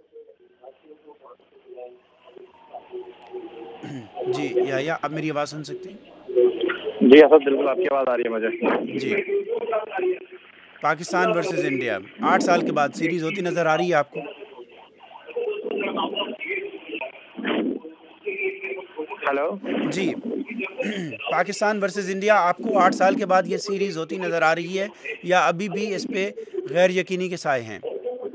जी, याह्या आप मेरी आवाज़ सुन सकते हैं? जी असद, बिल्कुल आपकी आवाज़ आ रही है मुझे। जी। पाकिस्तान वर्सेस इंडिया आठ साल के बाद सीरीज़ होती नज़र आ रही है आपको? हेलो जी। पाकिस्तान वर्सेस इंडिया आपको आठ साल के बाद ये सीरीज़ होती नज़र आ रही है, या अभी भी इस पे गैर यकीनी के साए हैं?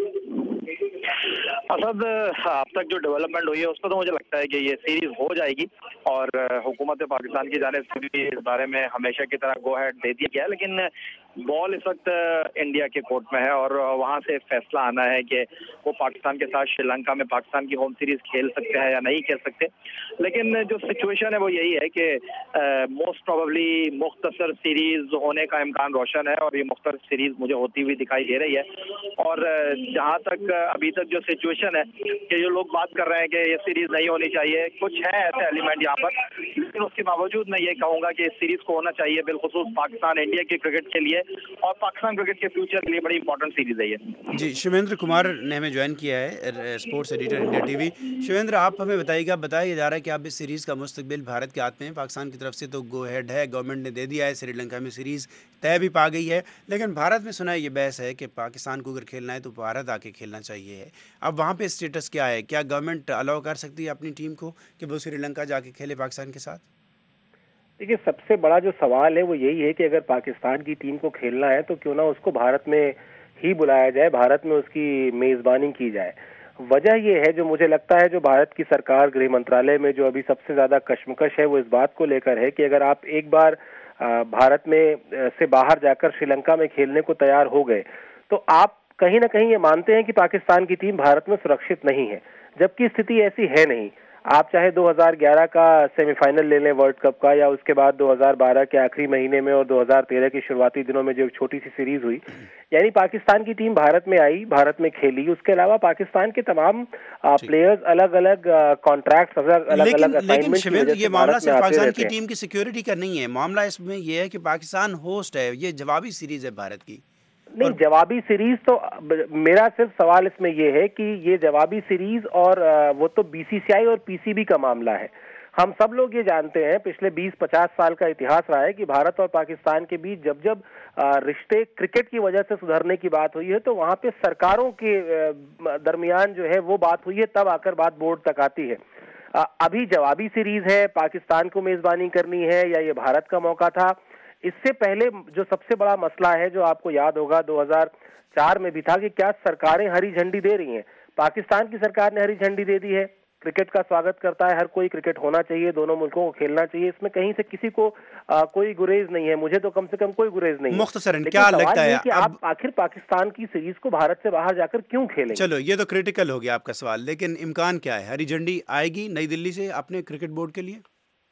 असद, अब तक जो डेवलपमेंट हुई है उसमें तो मुझे लगता है कि ये सीरीज हो जाएगी, और हुकूमत पाकिस्तान की जानिब से भी इस बारे में हमेशा की तरह गो हेड दे दिया गया है, लेकिन बॉल इस वक्त इंडिया के कोर्ट में है और वहाँ से फैसला आना है कि वो पाकिस्तान के साथ श्रीलंका में पाकिस्तान की होम सीरीज खेल सकते हैं या नहीं खेल सकते। लेकिन जो सिचुएशन है वो यही है कि मोस्ट प्रोबेबली मुख्तसर सीरीज होने का इम्कान रोशन है, और ये मुख्तसर सीरीज मुझे होती हुई दिखाई दे रही है। और जहाँ तक अभी तक जो सिचुएशन है कि जो लोग बात कर रहे हैं कि ये सीरीज नहीं होनी चाहिए, कुछ है ऐसे एलिमेंट यहाँ पर, लेकिन उसके बावजूद मैं ये कहूँगा कि इस सीरीज को होना चाहिए, बिलखुसूस पाकिस्तान इंडिया के क्रिकेट के लिए और पाकिस्तान क्रिकेट के फ्यूचर के लिए बड़ी इंपॉर्टेंट सीरीज है ये। जी, शिवेंद्र कुमार ने हमें ज्वाइन किया है, sports editor India TV. Shivendra, आप हमें बताइएगा, बताया जा रहा है कि आप इस सीरीज़ का मुस्तकबिल भारत के हाथ में है। पाकिस्तान की तरफ से तो गो हेड है, गवर्नमेंट ने दे दिया है, श्रीलंका में सीरीज़ तय भी पा गई है, लेकिन भारत में सुना है ये बहस है कि पाकिस्तान को अगर खेलना है तो भारत आके खेलना चाहिए है। अब वहाँ पे स्टेटस क्या है? क्या गवर्नमेंट अलाउ कर सकती है अपनी टीम को कि वो श्रीलंका जाके खेले पाकिस्तान के साथ? देखिए, सबसे बड़ा जो सवाल है वो यही है कि अगर पाकिस्तान की टीम को खेलना है तो क्यों ना उसको भारत में ही बुलाया जाए, भारत में उसकी मेज़बानी की जाए। वजह ये है, जो मुझे लगता है, जो भारत की सरकार गृह मंत्रालय में जो अभी सबसे ज़्यादा कश्मकश है वो इस बात को लेकर है कि अगर आप एक बार भारत में से बाहर जाकर श्रीलंका में खेलने को तैयार हो गए तो आप कहीं ना कहीं ये मानते हैं कि पाकिस्तान की टीम भारत में सुरक्षित नहीं है, जबकि स्थिति ऐसी है नहीं। आप चाहे दो हज़ार ग्यारह का सेमीफाइनल ले लें वर्ल्ड कप का, या उसके बाद दो हज़ार बारह के आखिरी महीने में और दो हज़ार तेरह के शुरुआती दिनों में जो एक छोटी सी सीरीज हुई, यानी पाकिस्तान की टीम भारत में आई, भारत में खेली। उसके अलावा पाकिस्तान के तमाम प्लेयर्स अलग अलग कॉन्ट्रैक्ट्स, अलग अलग असाइनमेंट की वजह से ये मामला सिर्फ पाकिस्तान की टीम की सिक्योरिटी का नहीं है, मामला इसमें यह है कि पाकिस्तान होस्ट है, ये जवाबी सीरीज है भारत की। नहीं, जवाबी सीरीज तो मेरा सिर्फ सवाल इसमें यह है कि ये जवाबी सीरीज और वो तो बीसीसीआई और पीसीबी का मामला है। हम सब लोग ये जानते हैं, पिछले बीस पचास साल का इतिहास रहा है कि भारत और पाकिस्तान के बीच जब जब रिश्ते क्रिकेट की वजह से सुधरने की बात हुई है तो वहाँ पे सरकारों के दरमियान जो है वो बात हुई है, तब आकर बात बोर्ड तक आती है। अभी जवाबी सीरीज है, पाकिस्तान को मेजबानी करनी है या ये भारत का मौका था। इससे पहले जो सबसे बड़ा मसला है, जो आपको याद होगा दो हज़ार चार में भी था, कि क्या सरकारें हरी झंडी दे रही हैं। पाकिस्तान की सरकार ने हरी झंडी दे दी है, क्रिकेट का स्वागत करता है, हर कोई क्रिकेट होना चाहिए, दोनों मुल्कों को खेलना चाहिए, इसमें कहीं से किसी को आ, कोई गुरेज नहीं है, मुझे तो कम से कम कोई गुरेज नहीं है। मुख्तसरन क्या लगता है कि आप आखिर पाकिस्तान की सीरीज को भारत से बाहर जाकर क्यों खेलेंगे? चलो, ये तो क्रिटिकल हो गया आपका सवाल, लेकिन इम्कान क्या है? हरी झंडी आएगी नई दिल्ली से अपने क्रिकेट बोर्ड के लिए?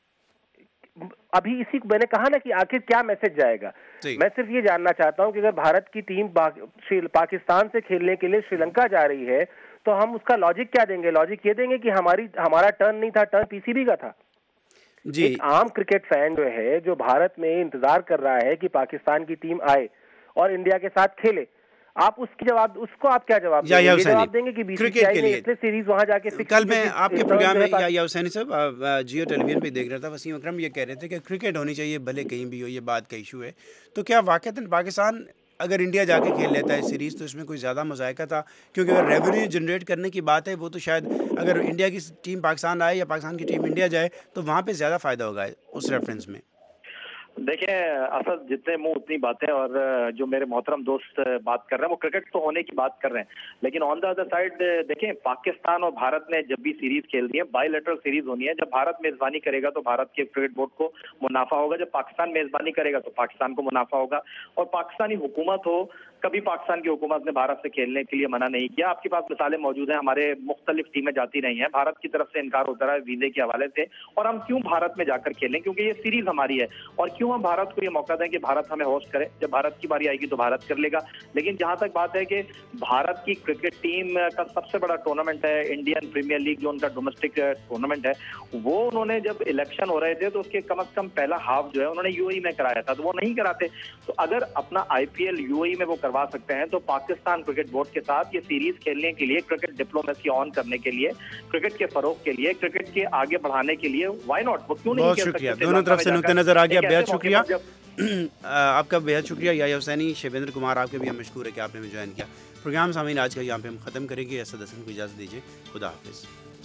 अभी इसी को मैंने कहा ना कि आखिर क्या मैसेज जाएगा। मैं सिर्फ ये जानना चाहता हूं कि अगर भारत की टीम पाकिस्तान से खेलने के लिए श्रीलंका जा रही है तो हम उसका लॉजिक क्या देंगे? लॉजिक ये देंगे कि हमारी हमारा टर्न नहीं था, टर्न पीसीबी का था। जी। एक आम क्रिकेट फैन जो है, जो भारत में इंतजार कर रहा है कि पाकिस्तान की टीम आए और इंडिया के साथ खेले, आप उसकी जवाब उसको आप क्या जवाब देंगे? ये जवाब देंगे कि बीसीसीआई ने इसलिए सीरीज वहां जाके कल मैं आपके प्रोग्राम में याह्या हुसैनी साहब जियो टेलीविजन पे देख रहा था, वसीम अकरम ये कह रहे थे कि क्रिकेट होनी चाहिए भले कहीं भी हो, ये बात का इशू है। तो क्या वाकईतन पाकिस्तान अगर इंडिया जाके खेल लेता है सीरीज तो इसमें कोई ज़्यादा मज़ायका था? क्योंकि अगर रेवेन्यू जनरेट करने की बात है वो तो शायद अगर इंडिया की टीम पाकिस्तान आए या पाकिस्तान की टीम इंडिया जाए तो वहाँ पर ज़्यादा फ़ायदा होगा उस रेफरेंस में। देखिए असद, जितने मुंह उतनी बातें, और जो मेरे मोहतरम दोस्त बात कर रहे हैं वो क्रिकेट तो होने की बात कर रहे हैं, लेकिन ऑन द अदर साइड देखें, पाकिस्तान और भारत ने जब भी सीरीज खेल दी है, बायलैटरल सीरीज होनी है। जब भारत मेजबानी करेगा तो भारत के क्रिकेट बोर्ड को मुनाफा होगा, जब पाकिस्तान मेजबानी करेगा तो पाकिस्तान को मुनाफा होगा। और पाकिस्तानी हुकूमत हो, کبھی پاکستان کی حکومت نے بھارت سے کھیلنے کے لیے منع نہیں کیا. آپ کے پاس مثالیں موجود ہیں, ہمارے مختلف ٹیمیں جاتی رہی ہیں, بھارت کی طرف سے انکار ہوتا رہا ویزے کے حوالے سے, اور ہم کیوں بھارت میں جا کر کھیلیں کیونکہ یہ سیریز ہماری ہے, اور کیوں ہم بھارت کو یہ موقع دیں کہ بھارت ہمیں ہوسٹ کرے. جب بھارت کی باری آئے گی تو بھارت کر لے گا. لیکن جہاں تک بات ہے کہ بھارت کی کرکٹ ٹیم کا سب سے بڑا ٹورنامنٹ ہے انڈین پریمیئر لیگ, جو ان کا ڈومیسٹک ٹورنامنٹ ہے, وہ انہوں نے جب الیکشن ہو رہے تھے تو اس کے کم از کم پہلا ہاف جو ہے انہوں نے یو اے ای میں کرایا تھا, تو وہ نہیں کراتے. تو اگر اپنا آئی پی ایل یو اے ای میں وہ کروا سکتے ہیں تو پاکستان کرکٹ بورڈ کے ساتھ یہ سیریز کھیلنے کے لیے, کرکٹ ڈپلومیسی آن کرنے کے لیے, کرکٹ کے فروغ کے لیے, کرکٹ کے آگے بڑھانے کے لیے, وائی ناٹ, وہ کیوں نہیں. بہت شکریہ, دونوں طرف سے نقطہ نظر آ گیا, بہت شکریہ آپ کا, بہت شکریہ یحییٰ حسینی, شیویندر کمار, آپ کے بھی ہم مشکور ہے کہ آپ نے ہمیں جوائن کیا. پروگرام سامعین آج کا یہاں پہ ہم ختم کریں گے. اسد حسن کو اجازت دیجیے, خدا حافظ.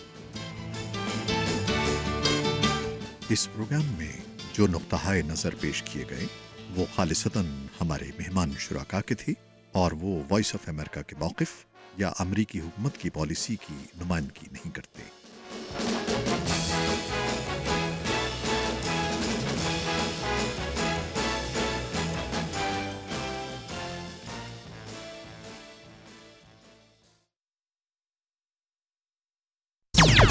اس پروگرام میں جو نقطہ نظر پیش کیے گئے وہ خالصتاً ہمارے مہمان شرکا کے تھی, اور وہ وائس آف امریکہ کے موقف یا امریکی حکومت کی پالیسی کی نمائندگی نہیں کرتے.